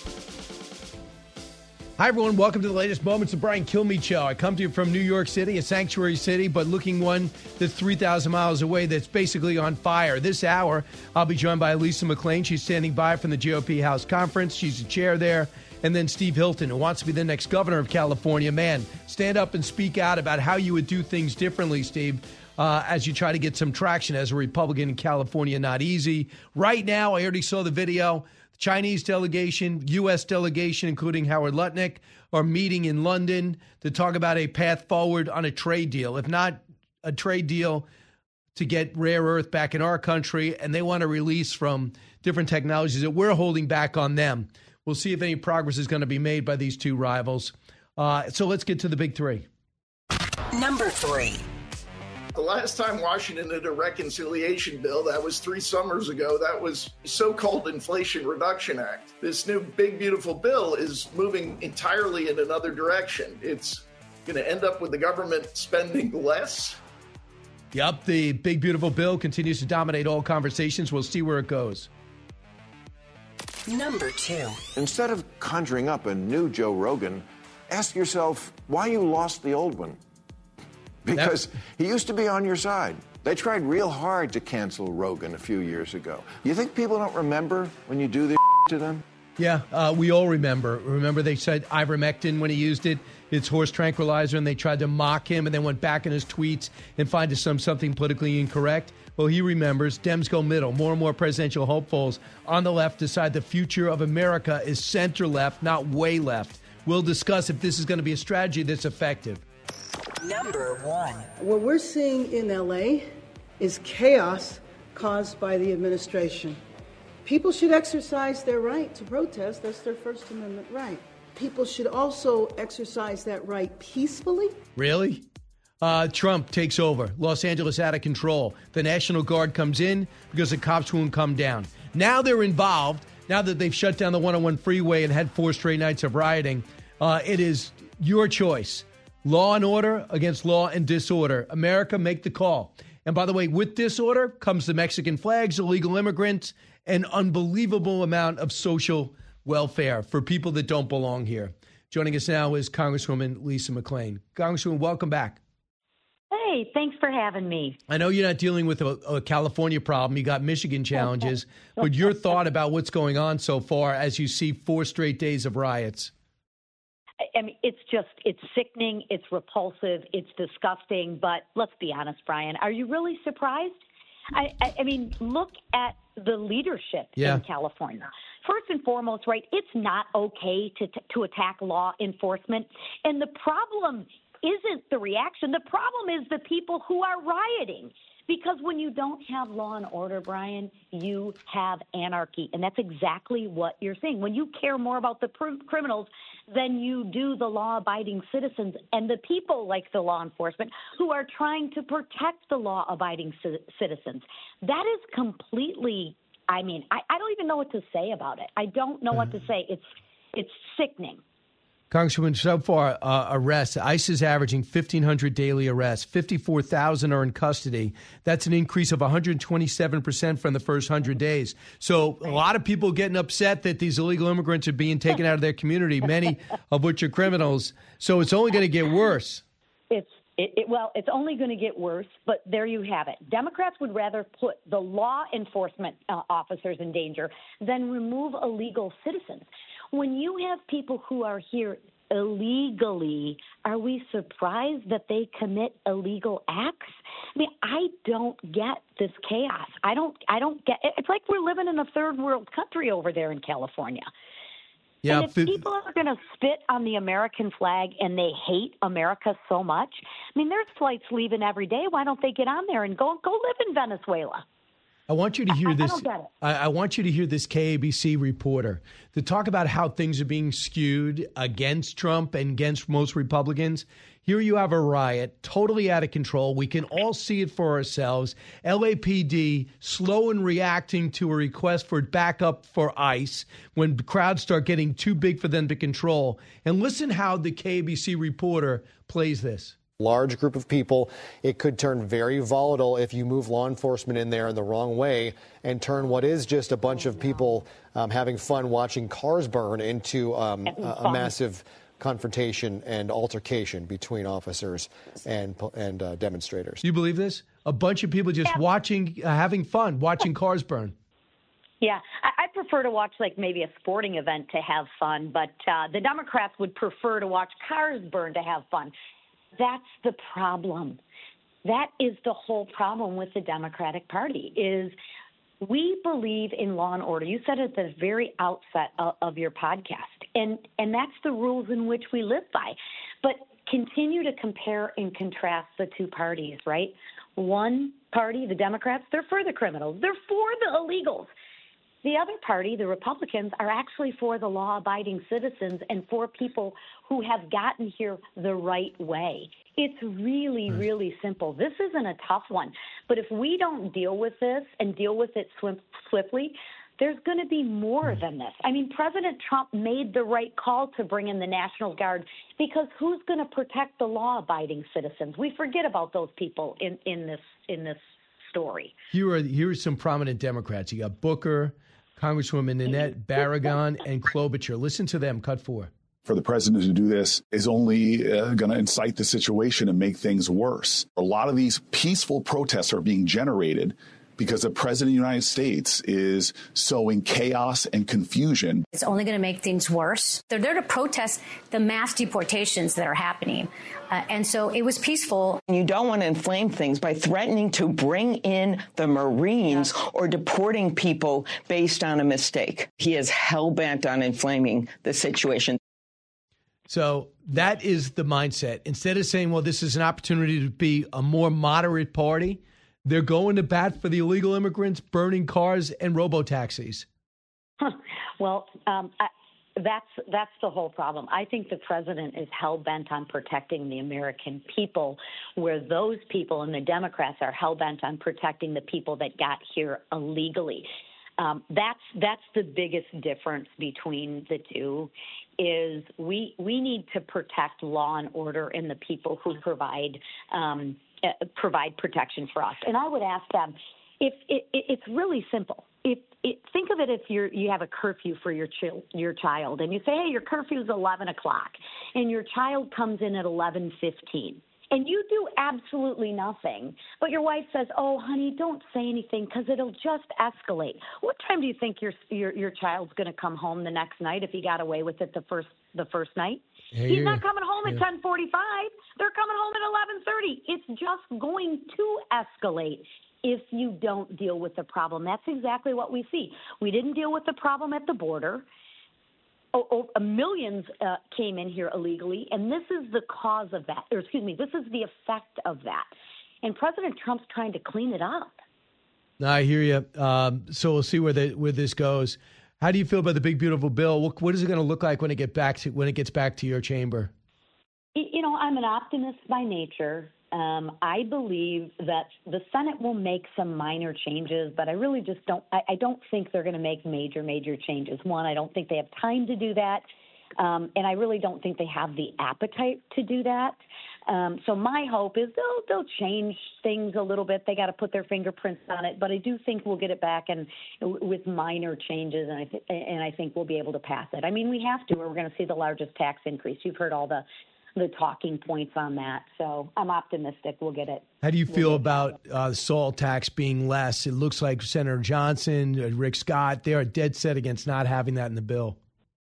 Hi, everyone. Welcome to the latest moments of Brian Kilmeade Show. I come to you from New York City, a sanctuary city, but looking one that's three thousand miles away that's basically on fire. This hour, I'll be joined by Lisa McClain. She's standing by from the G O P House Conference. She's the chair there. And then Steve Hilton, who wants to be the next governor of California. Man, stand up and speak out about how you would do things differently, Steve, uh, as you try to get some traction as a Republican in California. Not easy. Right now, I already saw the video. Chinese delegation, U S delegation, including Howard Lutnick, are meeting in London to talk about a path forward on a trade deal. If not a trade deal to get rare earth back in our country, and they want to release from different technologies that we're holding back on them. We'll see if any progress is going to be made by these two rivals. Uh, so let's get to the big three. Number three. The last time Washington did a reconciliation bill, that was three summers ago, that was so-called Inflation Reduction Act. This new big, beautiful bill is moving entirely in another direction. It's going to end up with the government spending less. Yep, the big, beautiful bill continues to dominate all conversations. We'll see where it goes. Number two. Instead of conjuring up a new Joe Rogan, ask yourself why you lost the old one. Because he used to be on your side. They tried real hard to cancel Rogan a few years ago. You think people don't remember when you do this to them? Yeah, uh, we all remember. Remember they said ivermectin when he used it, it's horse tranquilizer, and they tried to mock him and then went back in his tweets and find some something politically incorrect. Well, he remembers. Dems go middle. More and more presidential hopefuls on the left decide the future of America is center left, not way left. We'll discuss if this is going to be a strategy that's effective. Number one. What we're seeing in L A is chaos caused by the administration. People should exercise their right to protest. That's their First Amendment right. People should also exercise that right peacefully. Really? Uh, Trump takes over. Los Angeles out of control. The National Guard comes in because the cops won't come down. Now they're involved. Now that they've shut down the one oh one freeway and had four straight nights of rioting, uh, it is your choice. Law and order against law and disorder. America, make the call. And by the way, with disorder comes the Mexican flags, illegal immigrants, an unbelievable amount of social welfare for people that don't belong here. Joining us now is Congresswoman Lisa McClain. Congresswoman, welcome back. Hey, thanks for having me. I know you're not dealing with a, a California problem. You got Michigan challenges. But your thought about what's going on so far as you see four straight days of riots? I mean, it's just, it's sickening, it's repulsive, it's disgusting, but let's be honest, Brian, are you really surprised? I, I, I mean, look at the leadership yeah. in California. First and foremost, right, it's not okay to, to attack law enforcement. And the problem isn't the reaction. The problem is the people who are rioting. Because when you don't have law and order, Brian, you have anarchy. And that's exactly what you're seeing. When you care more about the pr- criminals than you do the law-abiding citizens and the people like the law enforcement who are trying to protect the law-abiding c- citizens. That is completely, I mean, I, I don't even know what to say about it. I don't know what to say. It's it's sickening. Congresswoman, so far, uh, arrests, ICE is averaging fifteen hundred daily arrests. fifty-four thousand are in custody. That's an increase of one hundred twenty-seven percent from the first one hundred days. So a lot of people getting upset that these illegal immigrants are being taken out of their community, many of which are criminals. So it's only going to get worse. It's it, it, well, it's only going to get worse, but there you have it. Democrats would rather put the law enforcement uh, officers in danger than remove illegal citizens. When you have people who are here illegally, are we surprised that they commit illegal acts? I mean, I don't get this chaos. I don't I don't get it's like we're living in a third world country over there in California. Yeah, and if f- people are going to spit on the American flag and they hate America so much, I mean, there's flights leaving every day. Why don't they get on there and go go live in Venezuela? I want you to hear I, this. I, don't get it. I, I want you to hear this K A B C reporter to talk about how things are being skewed against Trump and against most Republicans. Here you have a riot, totally out of control. We can all see it for ourselves. L A P D slow in reacting to a request for backup for ICE when crowds start getting too big for them to control. And listen how the K A B C reporter plays this. Large group of people. It could turn very volatile if you move law enforcement in there in the wrong way and turn what is just a bunch of people um, having fun watching cars burn into um, a, a massive confrontation and altercation between officers and and uh, demonstrators. Do you believe this? A bunch of people just yeah. watching, uh, having fun, watching cars burn. Yeah, I, I prefer to watch like maybe a sporting event to have fun, but uh, the Democrats would prefer to watch cars burn to have fun. That's the problem. That is the whole problem with the Democratic Party is we believe in law and order. You said it at the very outset of, of your podcast, and, and that's the rules in which we live by. But continue to compare and contrast the two parties, right? One party, the Democrats, they're for the criminals. They're for the illegals. The other party, the Republicans, are actually for the law-abiding citizens and for people who have gotten here the right way. It's really, really simple. This isn't a tough one. But if we don't deal with this and deal with it swiftly, there's going to be more than this. I mean, President Trump made the right call to bring in the National Guard because who's going to protect the law-abiding citizens? We forget about those people in, in this in this story. Here are, here are some prominent Democrats. You got Booker, Congresswoman Nanette Barragán, and Klobuchar. Listen to them. Cut four. For the president to do this is only uh, going to incite the situation and make things worse. A lot of these peaceful protests are being generated because the president of the United States is sowing chaos and confusion. It's only going to make things worse. They're there to protest the mass deportations that are happening. Uh, and so it was peaceful. You don't want to inflame things by threatening to bring in the Marines yeah. or deporting people based on a mistake. He is hell-bent on inflaming the situation. So that is the mindset. Instead of saying, well, this is an opportunity to be a more moderate party, they're going to bat for the illegal immigrants, burning cars and robo-taxis. Huh. Well, um, I, that's that's the whole problem. I think the president is hell-bent on protecting the American people, where those people and the Democrats are hell-bent on protecting the people that got here illegally. Um, that's that's the biggest difference between the two. Is we we need to protect law and order and the people who provide um, uh, provide protection for us. And I would ask them, if it, it, it's really simple. If it, think of it if you're you have a curfew for your chil- your child, and you say, hey, your curfew is eleven o'clock, and your child comes in at eleven fifteen. And you do absolutely nothing, but your wife says, "Oh, honey, don't say anything because it'll just escalate." What time do you think your your, your child's going to come home the next night if he got away with it the first the first night? Hey, He's not coming home yeah. at ten forty-five. They're coming home at eleven thirty. It's just going to escalate if you don't deal with the problem. That's exactly what we see. We didn't deal with the problem at the border. Oh, oh, millions uh, came in here illegally, and this is the cause of that. Or excuse me, this is the effect of that. And President Trump's trying to clean it up. I hear you. Um, so we'll see where the, where this goes. How do you feel about the big beautiful bill? What, what is it going to look like when it get back to when it gets back to your chamber? You know, I'm an optimist by nature. Um, I believe that the Senate will make some minor changes, but I really just don't. I, I don't think they're going to make major, major changes. One, I don't think they have time to do that. Um, and I really don't think they have the appetite to do that. Um, so my hope is they'll they'll change things a little bit. They got to put their fingerprints on it, but I do think we'll get it back and with minor changes, and I th- and I think we'll be able to pass it. I mean, we have to, or we're going to see the largest tax increase. You've heard all the the talking points on that, so I'm optimistic we'll get it. How do you feel we'll about uh, the SALT tax being less? It looks like Senator Johnson, Rick Scott, they are dead set against not having that in the bill.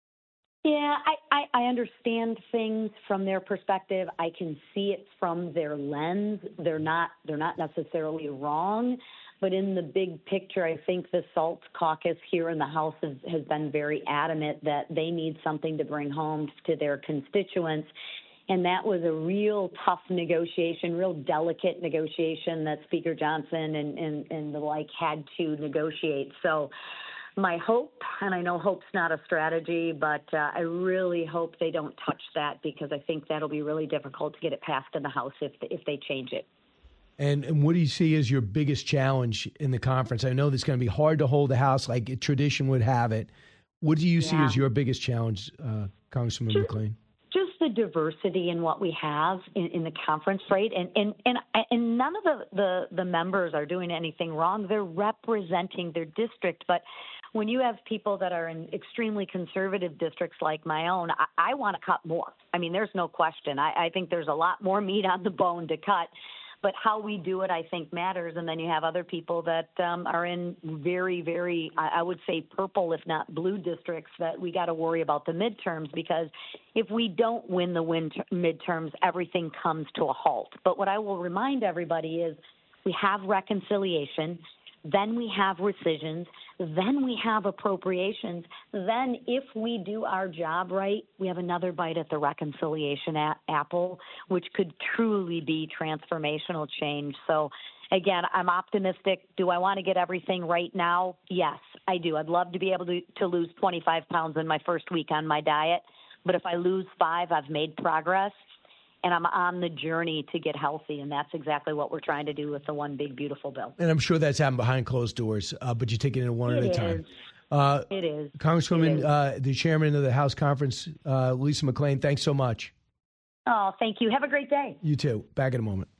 Yeah, I, I, I understand things from their perspective. I can see it from their lens. They're not they're not necessarily wrong, but in the big picture, I think the SALT caucus here in the House has, has been very adamant that they need something to bring home to their constituents. And that was a real tough negotiation, real delicate negotiation that Speaker Johnson and, and, and the like had to negotiate. So my hope, and I know hope's not a strategy, but uh, I really hope they don't touch that, because I think that'll be really difficult to get it passed in the House if if they change it. And, and what do you see as your biggest challenge in the conference? I know it's going to be hard to hold the House like tradition would have it. What do you yeah. see as your biggest challenge, uh, Congresswoman Just, McClain? Just the diversity in what we have in, in the conference, right? And and and, and none of the, the, the members are doing anything wrong. They're representing their district, but when you have people that are in extremely conservative districts like my own, I, I want to cut more. I mean, there's no question. I, I think there's a lot more meat on the bone to cut, but how we do it, I think, matters. And then you have other people that um, are in very, very, I, I would say purple, if not blue districts, that we got to worry about the midterms, because if we don't win the win- midterms, everything comes to a halt. But what I will remind everybody is we have reconciliation. Then we have rescissions. Then we have appropriations. Then if we do our job right, we have another bite at the reconciliation a- apple, which could truly be transformational change. So, again, I'm optimistic. Do I want to get everything right now? Yes, I do. I'd love to be able to, to lose twenty-five pounds in my first week on my diet. But if I lose five, I've made progress. And I'm on the journey to get healthy, and that's exactly what we're trying to do with the One Big Beautiful Bill. And I'm sure that's happening behind closed doors, uh, but you take it in one it at a is. time. Uh, it is. Congresswoman, it is. Uh, the chairman of the House Conference, uh, Lisa McClain, thanks so much. Oh, thank you. Have a great day. You too. Back in a moment.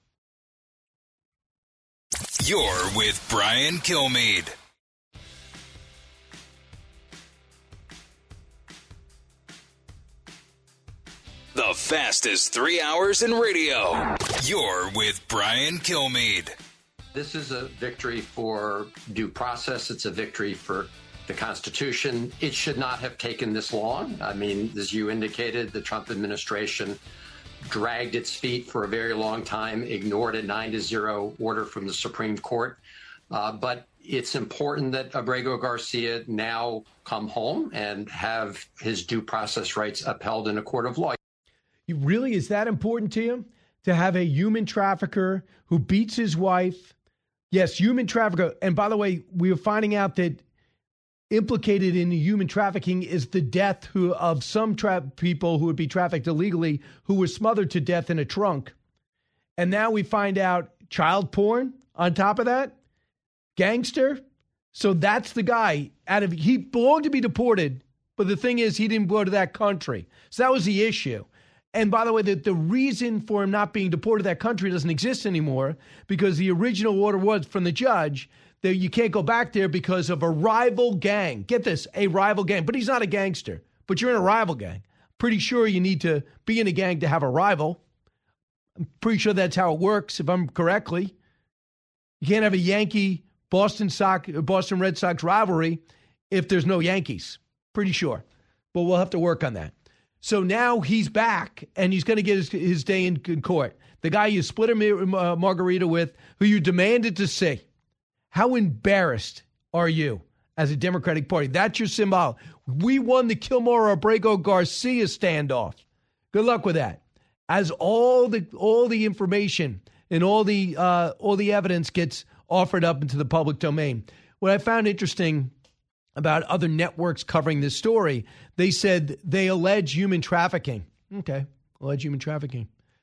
You're with Brian Kilmeade. The fastest three hours in radio. You're with Brian Kilmeade. This is a victory for due process. It's a victory for the Constitution. It should not have taken this long. I mean, as you indicated, the Trump administration dragged its feet for a very long time, ignored a nine to zero order from the Supreme Court. Uh, but it's important that Abrego Garcia now come home and have his due process rights upheld in a court of law. Really, is that important to you, to have a human trafficker who beats his wife? Yes, human trafficker. And by the way, we are finding out that implicated in the human trafficking is the death who, of some tra- people who would be trafficked illegally, who were smothered to death in a trunk. And now we find out child porn on top of that, gangster. So that's the guy. Out of he belonged to be deported, but the thing is, he didn't go to that country. So that was the issue. And by the way, the, the reason for him not being deported to that country doesn't exist anymore, because the original order was from the judge that you can't go back there because of a rival gang. Get this, a rival gang. But he's not a gangster, but you're in a rival gang. Pretty sure you need to be in a gang to have a rival. I'm pretty sure that's how it works, if I'm correctly. You can't have a Yankee Boston Sox, Boston Red Sox rivalry if there's no Yankees. Pretty sure. But we'll have to work on that. So now he's back, and he's going to get his, his day in, in court. The guy you split a uh, margarita with, who you demanded to see. How embarrassed are you as a Democratic Party? That's your symbol. We won the Kilmer-Abrego Garcia standoff. Good luck with that. As all the all the information and all the uh, all the evidence gets offered up into the public domain. What I found interesting about other networks covering this story, they said they allege human trafficking. Okay, allege human trafficking.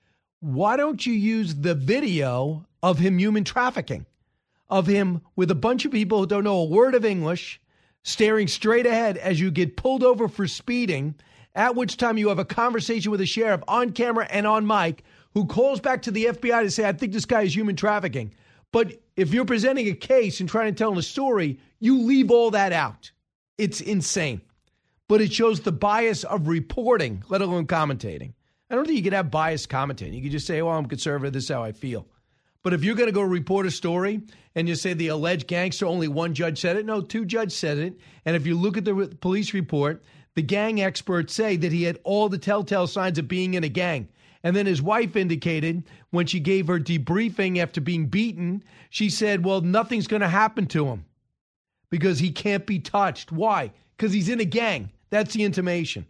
Why don't you use the video of him human trafficking? Of him with a bunch of people who don't know a word of English, staring straight ahead as you get pulled over for speeding, at which time you have a conversation with a sheriff on camera and on mic who calls back to the F B I to say, I think this guy is human trafficking. But if you're presenting a case and trying to tell a story, you leave all that out. It's insane. But it shows the bias of reporting, let alone commentating. I don't think you can have biased commentating. You can just say, well, I'm conservative, this is how I feel. But if you're going to go report a story and you say the alleged gangster, only one judge said it, no, two judges said it. And if you look at the re- police report, the gang experts say that he had all the telltale signs of being in a gang. And then his wife indicated when she gave her debriefing after being beaten, she said, well, nothing's going to happen to him because he can't be touched. Why? Because he's in a gang. That's the intimation.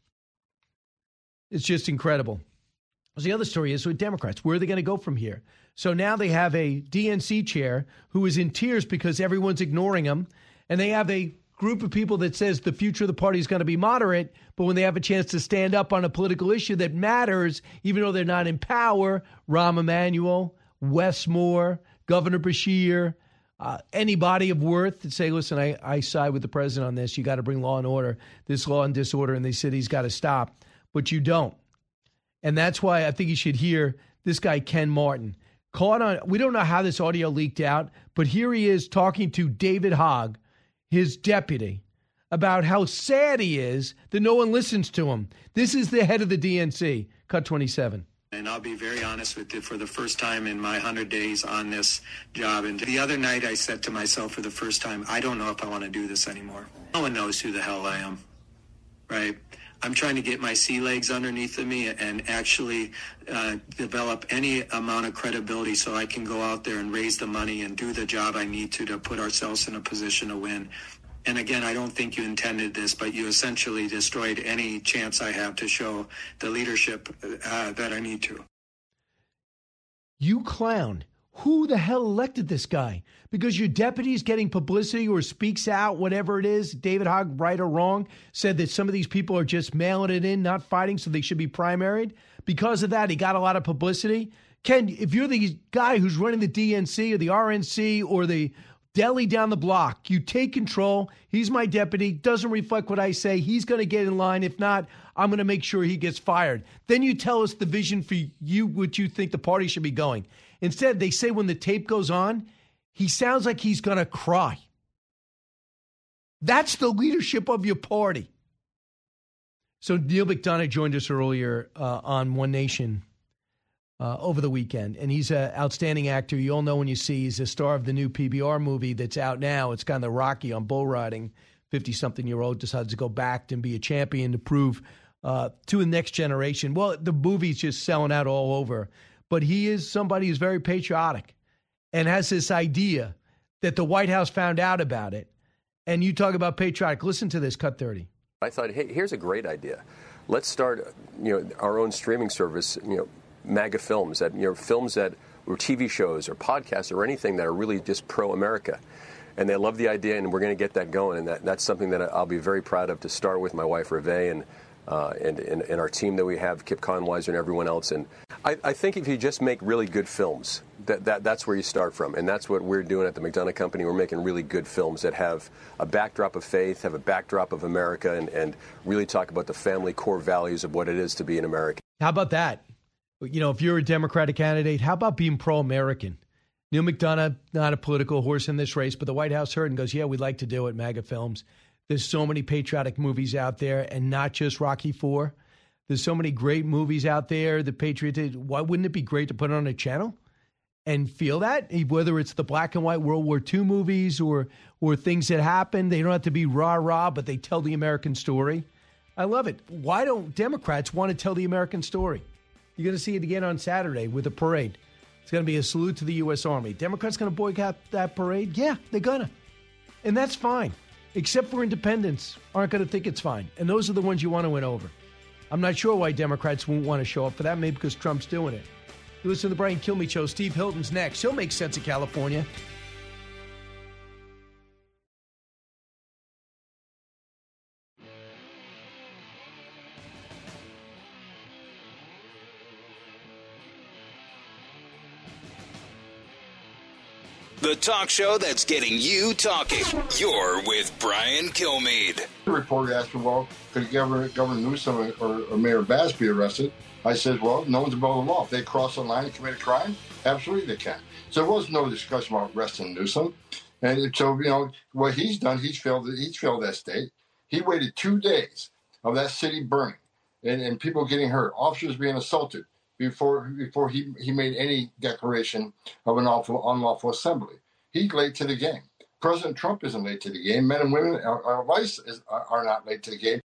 It's just incredible. The other story is with Democrats. Where are they going to go from here? So now they have a D N C chair who is in tears because everyone's ignoring him. And they have a group of people that says the future of the party is going to be moderate. But when they have a chance to stand up on a political issue that matters, even though they're not in power, Rahm Emanuel, Wes Moore, Governor Beshear, uh, anybody of worth that say, listen, I, I side with the president on this. You got to bring law and order. This law and disorder in these cities got to stop. But you don't. And that's why I think you should hear this guy, Ken Martin, caught on. We don't know how this audio leaked out, but here he is talking to David Hogg, his deputy, about how sad he is that no one listens to him. This is the head of the D N C. Cut twenty-seven. And I'll be very honest with you, for the first time in my one hundred days on this job. And the other night I said to myself for the first time, I don't know if I want to do this anymore. No one knows who the hell I am, right? I'm trying to get my sea legs underneath of me and actually uh, develop any amount of credibility so I can go out there and raise the money and do the job I need to to put ourselves in a position to win. And again, I don't think you intended this, but you essentially destroyed any chance I have to show the leadership uh, that I need to. You clown. Who the hell elected this guy? Because your deputy's getting publicity or speaks out, whatever it is, David Hogg, right or wrong, said that some of these people are just mailing it in, not fighting, so they should be primaried. Because of that, he got a lot of publicity. Ken, if you're the guy who's running the D N C or the R N C or the deli down the block, you take control. He's my deputy. Doesn't reflect what I say. He's going to get in line. If not, I'm going to make sure he gets fired. Then you tell us the vision for you, what you think the party should be going. Instead, they say when the tape goes on, he sounds like he's going to cry. That's the leadership of your party. So Neil McDonough joined us earlier uh, on One Nation uh, over the weekend, and he's an outstanding actor. You all know when you see he's a star of the new P B R movie that's out now. It's kind of Rocky on bull riding. fifty-something-year-old decides to go back and be a champion to prove uh, to the next generation. Well, the movie's just selling out all over. But he is somebody who's very patriotic and has this idea that the White House found out about it. And you talk about patriotic. Listen to this, cut thirty. I thought, hey, here's a great idea. Let's start, you know, our own streaming service, you know, MAGA films, that, you know, films that, or T V shows or podcasts or anything that are really just pro-America. And they love the idea, and we're going to get that going. And that, that's something that I'll be very proud of to start with my wife, Reve, and Uh, and, and, and our team that we have, Kip Conweiser and everyone else. And I, I think if you just make really good films, that, that that's where you start from. And that's what we're doing at the McDonough Company. We're making really good films that have a backdrop of faith, have a backdrop of America, and, and really talk about the family core values of what it is to be an American. How about that? You know, if you're a Democratic candidate, how about being pro-American? Neil McDonough, not a political horse in this race, but the White House heard and goes, yeah, we'd like to do it, MAGA films. There's so many patriotic movies out there, and not just Rocky four. There's so many great movies out there. The Patriot, why wouldn't it be great to put it on a channel and feel that? Whether it's the black and white World War Two movies or or things that happen, they don't have to be rah-rah, but they tell the American story. I love it. Why don't Democrats want to tell the American story? You're going to see it again on Saturday with a parade. It's going to be a salute to the U S Army. Democrats going to boycott that parade? Yeah, they're going to. And that's fine. Except for independents aren't going to think it's fine. And those are the ones you want to win over. I'm not sure why Democrats won't want to show up for that. Maybe because Trump's doing it. You listen to the Brian Kilmeade Show. Steve Hilton's next. He'll make sense of California. The talk show that's getting you talking. You're with Brian Kilmeade. The reporter asked me, well, could Governor, Governor Newsom or, or Mayor Bass be arrested? I said, well, no one's above the law. If they cross the line and commit a crime, absolutely they can. So there was no discussion about arresting Newsom. And so, you know, what he's done, he's failed, he's failed that state. He waited two days of that city burning and, and people getting hurt, officers being assaulted before before he, he made any declaration of an unlawful, unlawful assembly. He's late to the game. President Trump isn't late to the game. Men and women, our, our vice is, are not late to the game.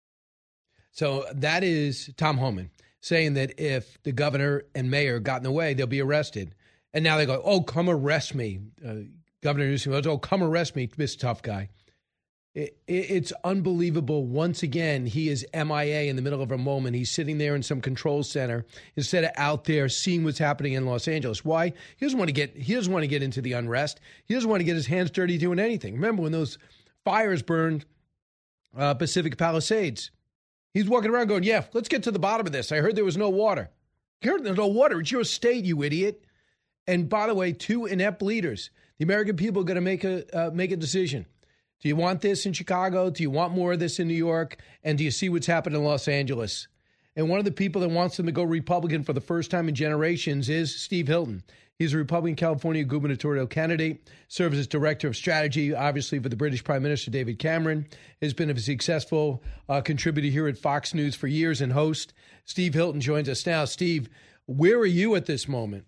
So that is Tom Homan saying that if the governor and mayor got in the way, they'll be arrested. And now they go, oh, come arrest me. Uh, Governor Newsom goes, oh, come arrest me, Mister Tough Guy. It, it, it's unbelievable. Once again, he is M I A in the middle of a moment. He's sitting there in some control center instead of out there seeing what's happening in Los Angeles. Why? He doesn't want to get. He doesn't want to get into the unrest. He doesn't want to get his hands dirty doing anything. Remember when those fires burned uh, Pacific Palisades? He's walking around going, "Yeah, let's get to the bottom of this. I heard there was no water. You heard there's no water. It's your state, you idiot." And by the way, two inept leaders. The American people are going to make a uh, make a decision. Do you want this in Chicago? Do you want more of this in New York? And do you see what's happened in Los Angeles? And one of the people that wants them to go Republican for the first time in generations is Steve Hilton. He's a Republican California gubernatorial candidate, serves as director of strategy, obviously, for the British Prime Minister David Cameron, has been a successful uh, contributor here at Fox News for years and host. Steve Hilton joins us now. Steve, where are you at this moment?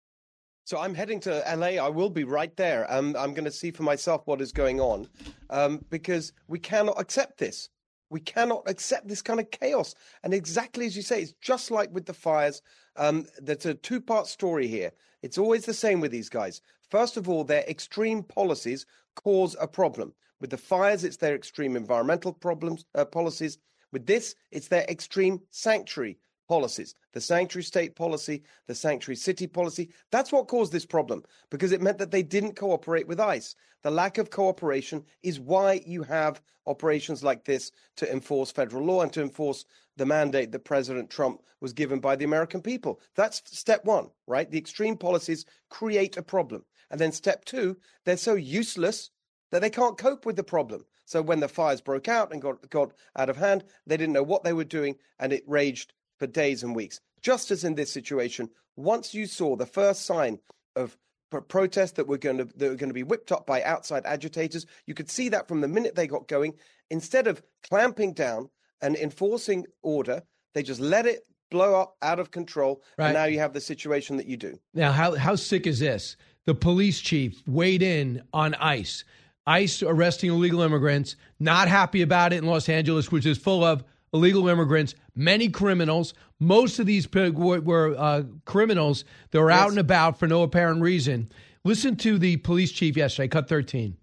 So I'm heading to L A. I will be right there. Um, I'm going to see for myself what is going on um, because we cannot accept this. We cannot accept this kind of chaos. And exactly as you say, it's just like with the fires. Um, there's a two-part story here. It's always the same with these guys. First of all, their extreme policies cause a problem. With the fires, it's their extreme environmental problems uh, policies. With this, it's their extreme sanctuary policies, the sanctuary state policy, the sanctuary city policy. That's what caused this problem, because it meant that they didn't cooperate with ICE. The lack of cooperation is why you have operations like this to enforce federal law and to enforce the mandate that President Trump was given by the American people. That's step one, right? The extreme policies create a problem. And then step two, they're so useless that they can't cope with the problem. So when the fires broke out and got, got out of hand, they didn't know what they were doing, and it raged for days and weeks. Just as in this situation, once you saw the first sign of protests that were going to that were going to be whipped up by outside agitators, you could see that from the minute they got going. Instead of clamping down and enforcing order, they just let it blow up out of control, right. And now you have the situation that you do. Now, how how sick is this? The police chief weighed in on ICE. ICE arresting illegal immigrants, not happy about it in Los Angeles, which is full of illegal immigrants, many criminals. Most of these were, were uh, criminals that were yes. out and about for no apparent reason. Listen to the police chief yesterday, cut thirteen.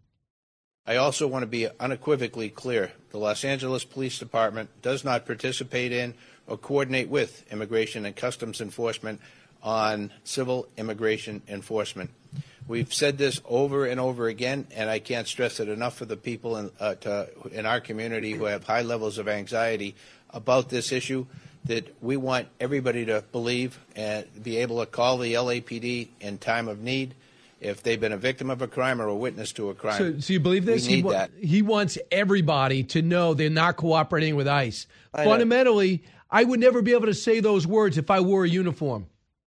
I also want to be unequivocally clear. The Los Angeles Police Department does not participate in or coordinate with Immigration and Customs Enforcement on civil immigration enforcement. We've said this over and over again, and I can't stress it enough for the people in, uh, to, in our community who have high levels of anxiety about this issue, that we want everybody to believe and be able to call the L A P D in time of need if they've been a victim of a crime or a witness to a crime. So, so you believe this? We need he, wa- that. He wants everybody to know they're not cooperating with ICE. I Fundamentally, know. I would never be able to say those words if I wore a uniform.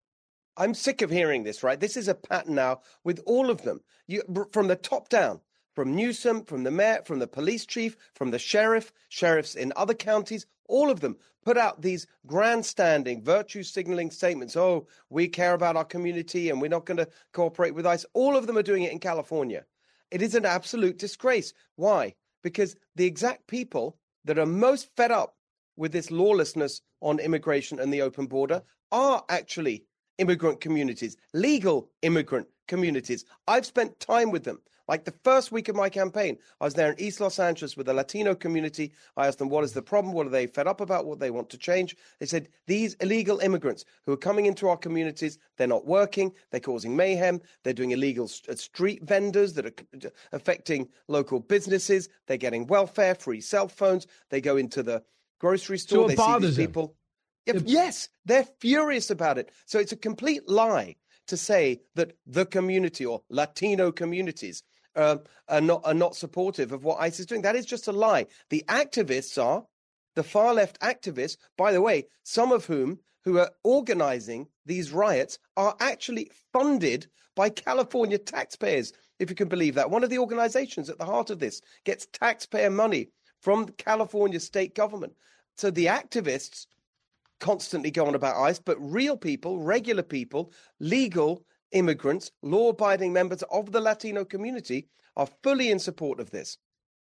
I'm sick of hearing this, right? This is a pattern now with all of them, you, from the top down, from Newsom, from the mayor, from the police chief, from the sheriff, sheriffs in other counties, all of them put out these grandstanding, virtue signaling statements. Oh, we care about our community and we're not going to cooperate with ICE. All of them are doing it in California. It is an absolute disgrace. Why? Because the exact people that are most fed up with this lawlessness on immigration and the open border are actually immigrant communities, legal immigrant communities. I've spent time with them. Like the first week of my campaign, I was there in East Los Angeles with the Latino community. I asked them, what is the problem? What are they fed up about? What they want to change? They said, these illegal immigrants who are coming into our communities, they're not working, they're causing mayhem, they're doing illegal street vendors that are affecting local businesses, they're getting welfare, free cell phones, they go into the grocery store, so it they see these them. people. If, yes, they're furious about it. So it's a complete lie to say that the community or Latino communities uh, are not are not supportive of what ICE is doing. That is just a lie. The activists are, the far left activists, by the way, some of whom who are organizing these riots are actually funded by California taxpayers, if you can believe that. One of the organizations at the heart of this gets taxpayer money from the California state government. So the activists constantly go on about ICE, but real people, regular people, legal immigrants, law-abiding members of the Latino community are fully in support of this.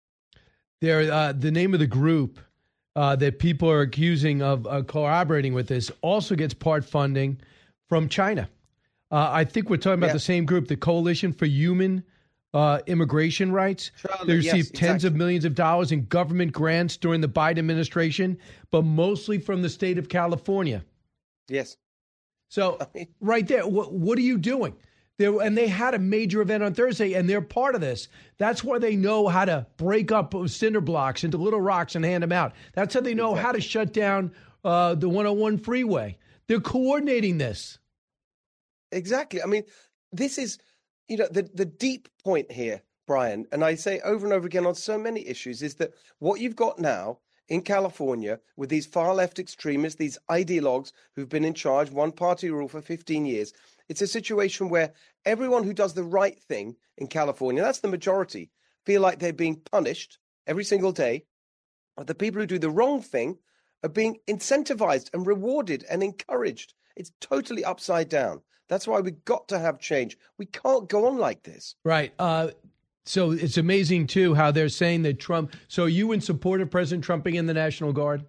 There, uh, the name of the group uh, that people are accusing of uh, collaborating with this also gets part funding from China. Uh, I think we're talking about Yeah. the same group, the Coalition for Human uh, Immigration Rights. Charlotte, They received yes, tens exactly. of millions of dollars in government grants during the Biden administration, but mostly from the state of California. Yes. So right there, what, what are you doing? There, and they had a major event on Thursday, and they're part of this. That's why they know how to break up cinder blocks into little rocks and hand them out. That's how they know how to shut down uh, the one oh one freeway. They're coordinating this. Exactly. I mean, this is, you know, the, the deep point here, Brian, and I say over and over again on so many issues, is that what you've got now in California with these far left extremists, these ideologues who've been in charge, one party rule for fifteen years, it's a situation where everyone who does the right thing in California, that's the majority, feel like they're being punished every single day. But the people who do the wrong thing are being incentivized and rewarded and encouraged. It's totally upside down. That's why we've got to have change. We can't go on like this. Right. Uh, so it's amazing, too, how they're saying that Trump. So are you in support of President Trump being in the National Guard?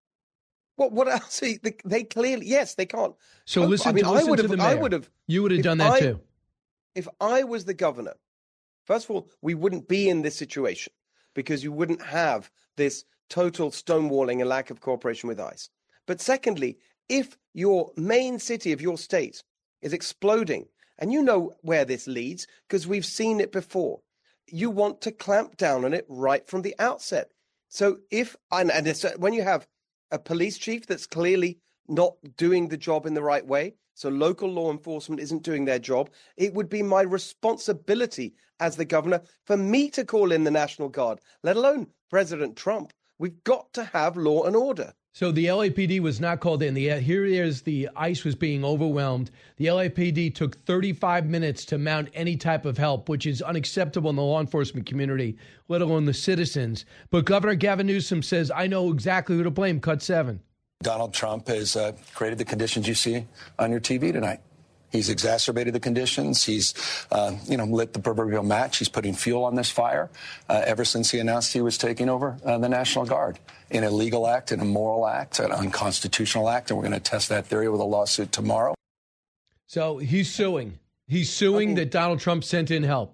What? What else? They, they clearly, yes, they can't. So cope. listen, I mean, to, listen I would to have, the I mayor. would have. You would have if done that, I- too. If I was the governor, first of all, we wouldn't be in this situation because you wouldn't have this total stonewalling and lack of cooperation with ICE. But secondly, if your main city of your state is exploding, and you know where this leads because we've seen it before, you want to clamp down on it right from the outset. So if, and, and it's, when you have a police chief that's clearly not doing the job in the right way, so local law enforcement isn't doing their job, it would be my responsibility as the governor for me to call in the National Guard, let alone President Trump. We've got to have law and order. So the L A P D was not called in. The, here it is, the ICE was being overwhelmed. The L A P D took thirty-five minutes to mount any type of help, which is unacceptable in the law enforcement community, let alone the citizens. But Governor Gavin Newsom says, I know exactly who to blame. Cut seven. Donald Trump has uh, created the conditions you see on your T V tonight. He's exacerbated the conditions. He's, uh, you know, lit the proverbial match. He's putting fuel on this fire uh, ever since he announced he was taking over uh, the National Guard. An illegal act, an immoral act, an unconstitutional act, and we're going to test that theory with a lawsuit tomorrow. So he's suing. He's suing I mean, that Donald Trump sent in help.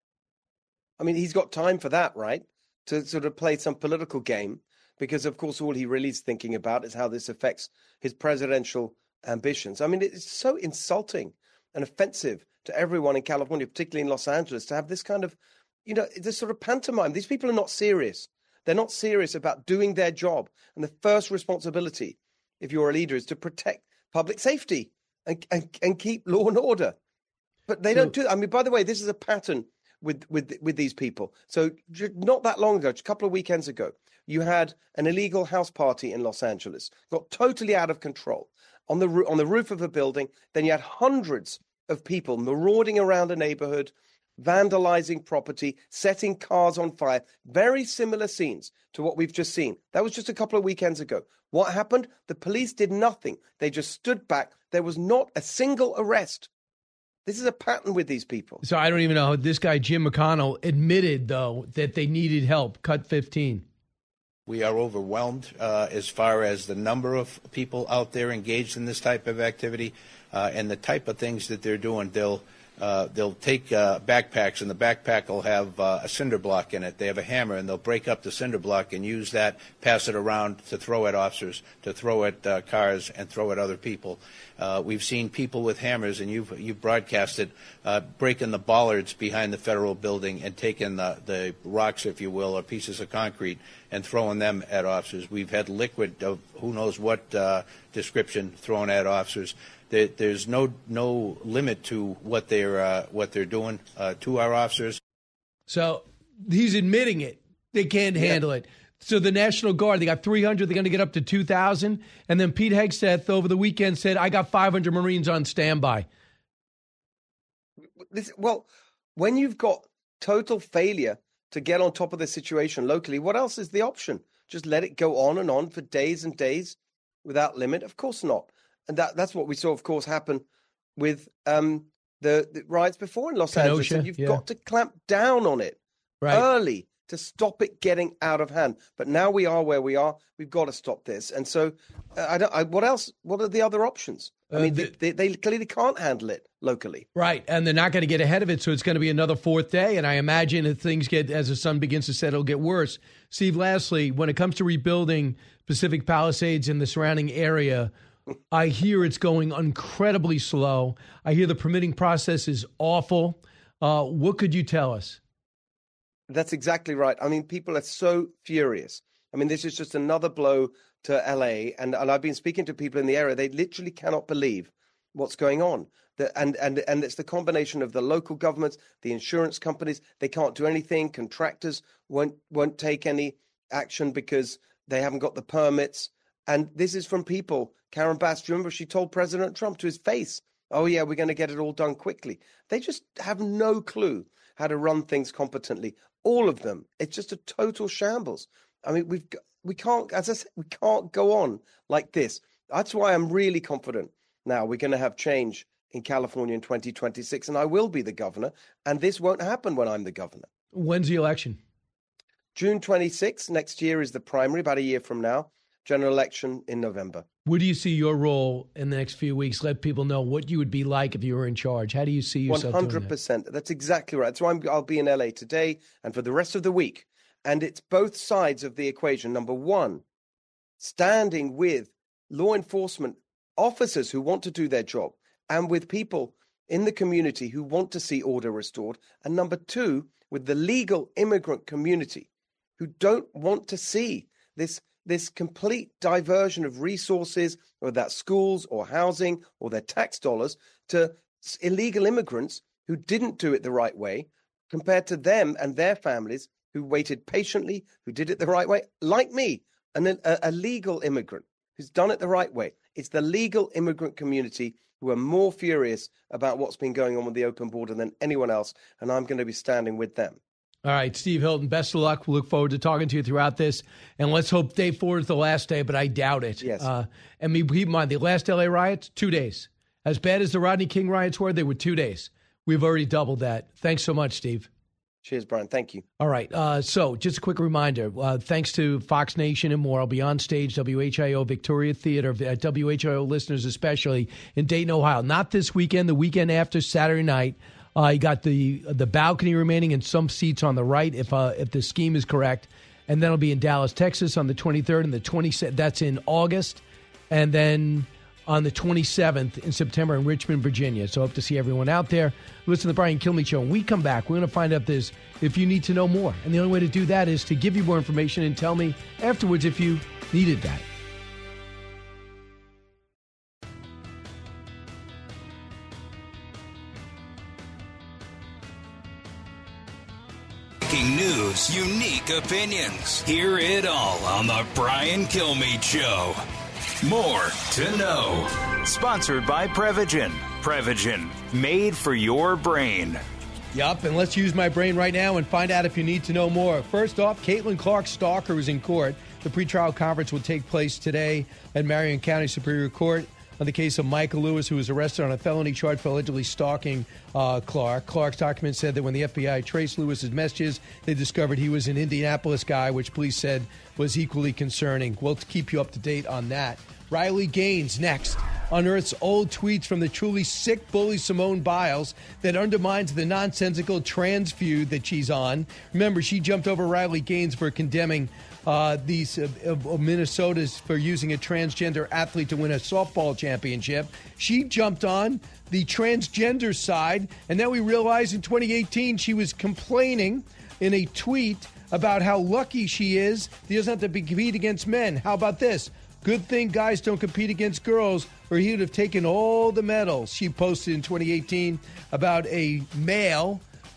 I mean, he's got time for that, right? To sort of play some political game, because, of course, all he really is thinking about is how this affects his presidential ambitions. I mean, it's so insulting and offensive to everyone in California, particularly in Los Angeles, to have this kind of, you know, this sort of pantomime. These people are not serious. They're not serious about doing their job. And the first responsibility, if you're a leader, is to protect public safety and, and, and keep law and order. But they So- don't do that. I mean, by the way, this is a pattern with, with, with these people. So j- not that long ago, just a couple of weekends ago, you had an illegal house party in Los Angeles, got totally out of control on the, roo- on the roof of a building. Then you had hundreds of people marauding around a neighborhood, vandalizing property, setting cars on fire. Very similar scenes to what we've just seen. That was just a couple of weekends ago. What happened? The police did nothing. They just stood back. There was not a single arrest. This is a pattern with these people. So I don't even know. This guy, Jim McConnell, admitted, though, that they needed help. Cut fifteen. We are overwhelmed uh, as far as the number of people out there engaged in this type of activity uh, and the type of things that they're doing. They'll uh, they'll take uh, backpacks, and the backpack will have uh, a cinder block in it. They have a hammer, and they'll break up the cinder block and use that, pass it around to throw at officers, to throw at uh, cars, and throw at other people. Uh, we've seen people with hammers, and you've, you've broadcasted, uh, breaking the bollards behind the federal building and taking the, the rocks, if you will, or pieces of concrete and throwing them at officers. We've had liquid of who knows what uh, description thrown at officers. There, there's no no limit to what they're uh, what they're doing uh, to our officers. So he's admitting it. They can't yeah. handle it. So the National Guard, they got three hundred. They're going to get up to two thousand. And then Pete Hegseth over the weekend said, I got five hundred Marines on standby. This, well, when you've got total failure to get on top of the situation locally, what else is the option? Just let it go on and on for days and days without limit? Of course not. And that, that's what we saw, of course, happen with um, the, the riots before in Los Kenosha, Angeles. And you've yeah. got to clamp down on it right. early to stop it getting out of hand. But now we are where we are. We've got to stop this. And so uh, I don't, I, what else? What are the other options? I mean, uh, the, they, they clearly can't handle it locally. Right. And they're not going to get ahead of it. So it's going to be another fourth day. And I imagine if things get, as the sun begins to set, it'll get worse. Steve, lastly, when it comes to rebuilding Pacific Palisades and the surrounding area, I hear it's going incredibly slow. I hear the permitting process is awful. Uh, what could you tell us? That's exactly right. I mean, people are so furious. I mean, this is just another blow to L A. And, and I've been speaking to people in the area. They literally cannot believe what's going on. The, and, and, and it's the combination of the local governments, the insurance companies. They can't do anything. Contractors won't won't take any action because they haven't got the permits. And this is from people. Karen Bass, do you remember she told President Trump to his face, oh, yeah, we're going to get it all done quickly. They just have no clue how to run things competently. All of them. It's just a total shambles. I mean, we've got, we can't, as I said, we can't go on like this. That's why I'm really confident now we're going to have change in California in twenty twenty-six, and I will be the governor, and this won't happen when I'm the governor. When's the election? June twenty-sixth. Next year is the primary, about a year from now. General election in November. Where do you see your role in the next few weeks? Let people know what you would be like if you were in charge. How do you see yourself one hundred percent. doing that? That's exactly right. So I'm, I'll be in L A today and for the rest of the week. And it's both sides of the equation. Number one, standing with law enforcement officers who want to do their job and with people in the community who want to see order restored. And number two, with the legal immigrant community who don't want to see this this complete diversion of resources, whether that's schools or housing or their tax dollars, to illegal immigrants who didn't do it the right way, compared to them and their families who waited patiently, who did it the right way, like me, an, a, a legal immigrant who's done it the right way. It's the legal immigrant community who are more furious about what's been going on with the open border than anyone else, and I'm going to be standing with them. All right, Steve Hilton, best of luck. We'll look forward to talking to you throughout this. And let's hope day four is the last day, but I doubt it. Yes. Uh, and we keep in mind, the last L A riots, two days. As bad as the Rodney King riots were, they were two days. We've already doubled that. Thanks so much, Steve. Cheers, Brian. Thank you. All right. Uh, so just a quick reminder, uh, thanks to Fox Nation and more, I'll be on stage, W H I O Victoria Theater, uh, W H I O listeners especially, in Dayton, Ohio. Not this weekend, the weekend after, Saturday night. Uh, you got the the balcony remaining and some seats on the right if uh, if the scheme is correct. And then I'll be in Dallas, Texas on the twenty-third and the twenty-seventh. That's in August. And then on the twenty-seventh in September in Richmond, Virginia. So hope to see everyone out there. Listen to the Brian Kilmeade Show. When we come back, we're going to find out this if you need to know more. And the only way to do that is to give you more information and tell me afterwards if you needed that. Breaking news, unique opinions. Hear it all on the Brian Kilmeade Show. More to know. Sponsored by Prevagen. Prevagen, made for your brain. Yup, and let's use my brain right now and find out if you need to know more. First off, Caitlin Clark's stalker is in court. The pretrial conference will take place today at Marion County Superior Court on the case of Michael Lewis, who was arrested on a felony charge for allegedly stalking uh, Clark. Clark's documents said that when the F B I traced Lewis's messages, they discovered he was an Indianapolis guy, which police said was equally concerning. We'll keep you up to date on that. Riley Gaines next unearths old tweets from the truly sick bully Simone Biles that undermines the nonsensical trans feud that she's on. Remember, she jumped over Riley Gaines for condemning uh, these uh, uh, Minnesota's for using a transgender athlete to win a softball championship. She jumped on the transgender side, and then we realized in twenty eighteen she was complaining in a tweet about how lucky she is he doesn't have to compete against men. How about this? Good thing guys don't compete against girls, or he would have taken all the medals. She posted in twenty eighteen about a male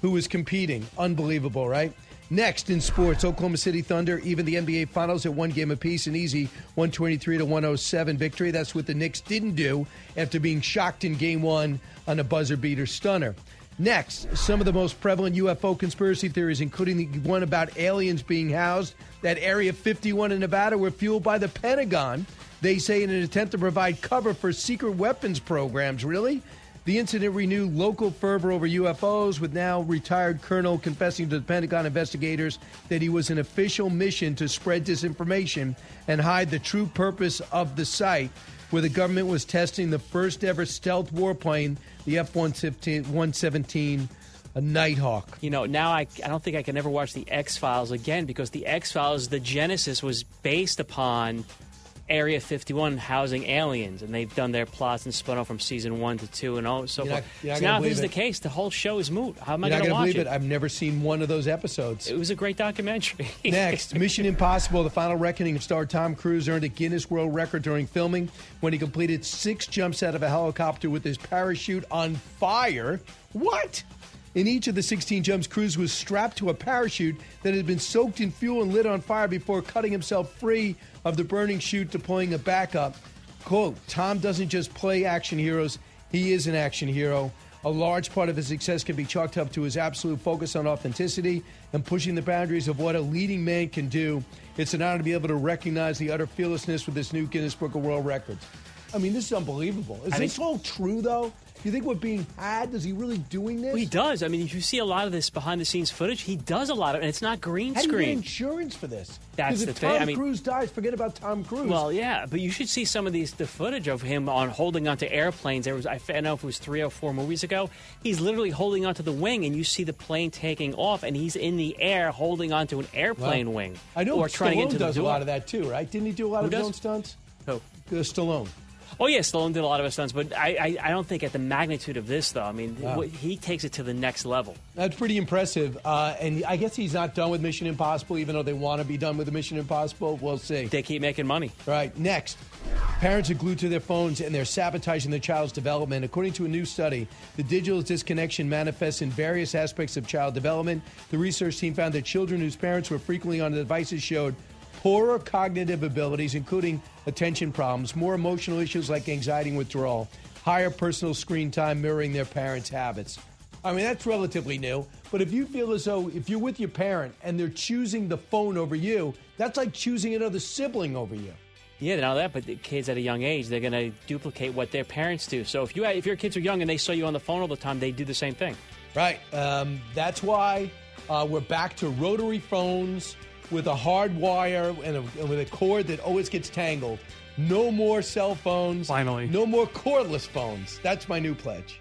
who was competing. Unbelievable, right? Next in sports, Oklahoma City Thunder, even the N B A Finals at one game apiece, an easy one twenty-three to one oh seven victory. That's what the Knicks didn't do after being shocked in game one on a buzzer beater stunner. Next, some of the most prevalent U F O conspiracy theories, including the one about aliens being housed at Area fifty-one in Nevada, were fueled by the Pentagon. They say in an attempt to provide cover for secret weapons programs. Really? The incident renewed local fervor over U F Os, with now retired colonel confessing to the Pentagon investigators that he was an official mission to spread disinformation and hide the true purpose of the site, where the government was testing the first ever stealth warplane, the F one seventeen, a Nighthawk. You know, now I, I don't think I can ever watch the X-Files again, because the X-Files, the genesis was based upon Area fifty-one housing aliens, and they've done their plots and spun off from season one to two and all so You're forth. not- you're not So gonna now, if this believe is it. the case, the whole show is moot. How am I You're going not to watch believe it? it. I've never seen one of those episodes. It was a great documentary. Next, Mission Impossible, The Final Reckoning of star Tom Cruise earned a Guinness World Record during filming when he completed six jumps out of a helicopter with his parachute on fire. What? In each of the sixteen jumps, Cruise was strapped to a parachute that had been soaked in fuel and lit on fire before cutting himself free of the burning chute, deploying a backup. Quote, Tom doesn't just play action heroes, he is an action hero. A large part of his success can be chalked up to his absolute focus on authenticity and pushing the boundaries of what a leading man can do. It's an honor to be able to recognize the utter fearlessness with this new Guinness Book of World Records. I mean, this is unbelievable. Is I this think- all true, though? You think we're being had? Is he really doing this? Well, he does. I mean, if you see a lot of this behind-the-scenes footage, he does a lot of it, and it's not green How do you get screen. insurance for this? That's Because the if thing. Tom I mean, Cruise dies, forget about Tom Cruise. Well, yeah, but you should see some of these the footage of him on holding onto airplanes. There was I don't know if it was three or four movies ago. He's literally holding onto the wing, and you see the plane taking off, and he's in the air holding onto an airplane Well, wing. I know or Stallone trying into does the a door. lot of that too, right? Didn't he do a lot Who of does? his own stunts? Who? Uh, Stallone. Oh, yeah, Stallone did a lot of his stunts, but I, I, I don't think at the magnitude of this, though. I mean, Wow. what- he takes it to the next level. That's pretty impressive. Uh, and I guess he's not done with Mission Impossible, even though they want to be done with the Mission Impossible. We'll see. They keep making money. Right. Next, parents are glued to their phones and they're sabotaging their child's development. According to a new study, the digital disconnection manifests in various aspects of child development. The research team found that children whose parents were frequently on the devices showed poorer cognitive abilities, including attention problems, more emotional issues like anxiety and withdrawal, higher personal screen time mirroring their parents' habits. I mean, that's relatively new. But if you feel as though if you're with your parent and they're choosing the phone over you, that's like choosing another sibling over you. Yeah, not that, but the kids at a young age, they're going to duplicate what their parents do. So if you if your kids are young and they saw you on the phone all the time, they do the same thing. Right. Um, that's why uh, we're back to rotary phones with a hard wire and, a, and with a cord that always gets tangled. No more cell phones. Finally. No more cordless phones. That's my new pledge.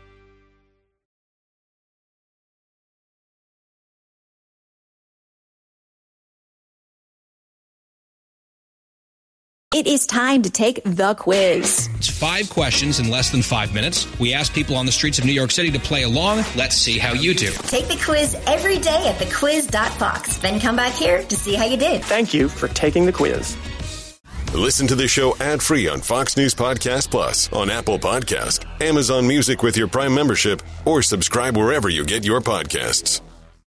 It is time to take the quiz. It's five questions in less than five minutes. We ask people on the streets of New York City to play along. Let's see how you do. Take the quiz every day at the quiz dot fox. Then come back here to see how you did. Thank you for taking the quiz. Listen to the show ad-free on Fox News Podcast Plus, on Apple Podcast, Amazon Music with your Prime membership, or subscribe wherever you get your podcasts.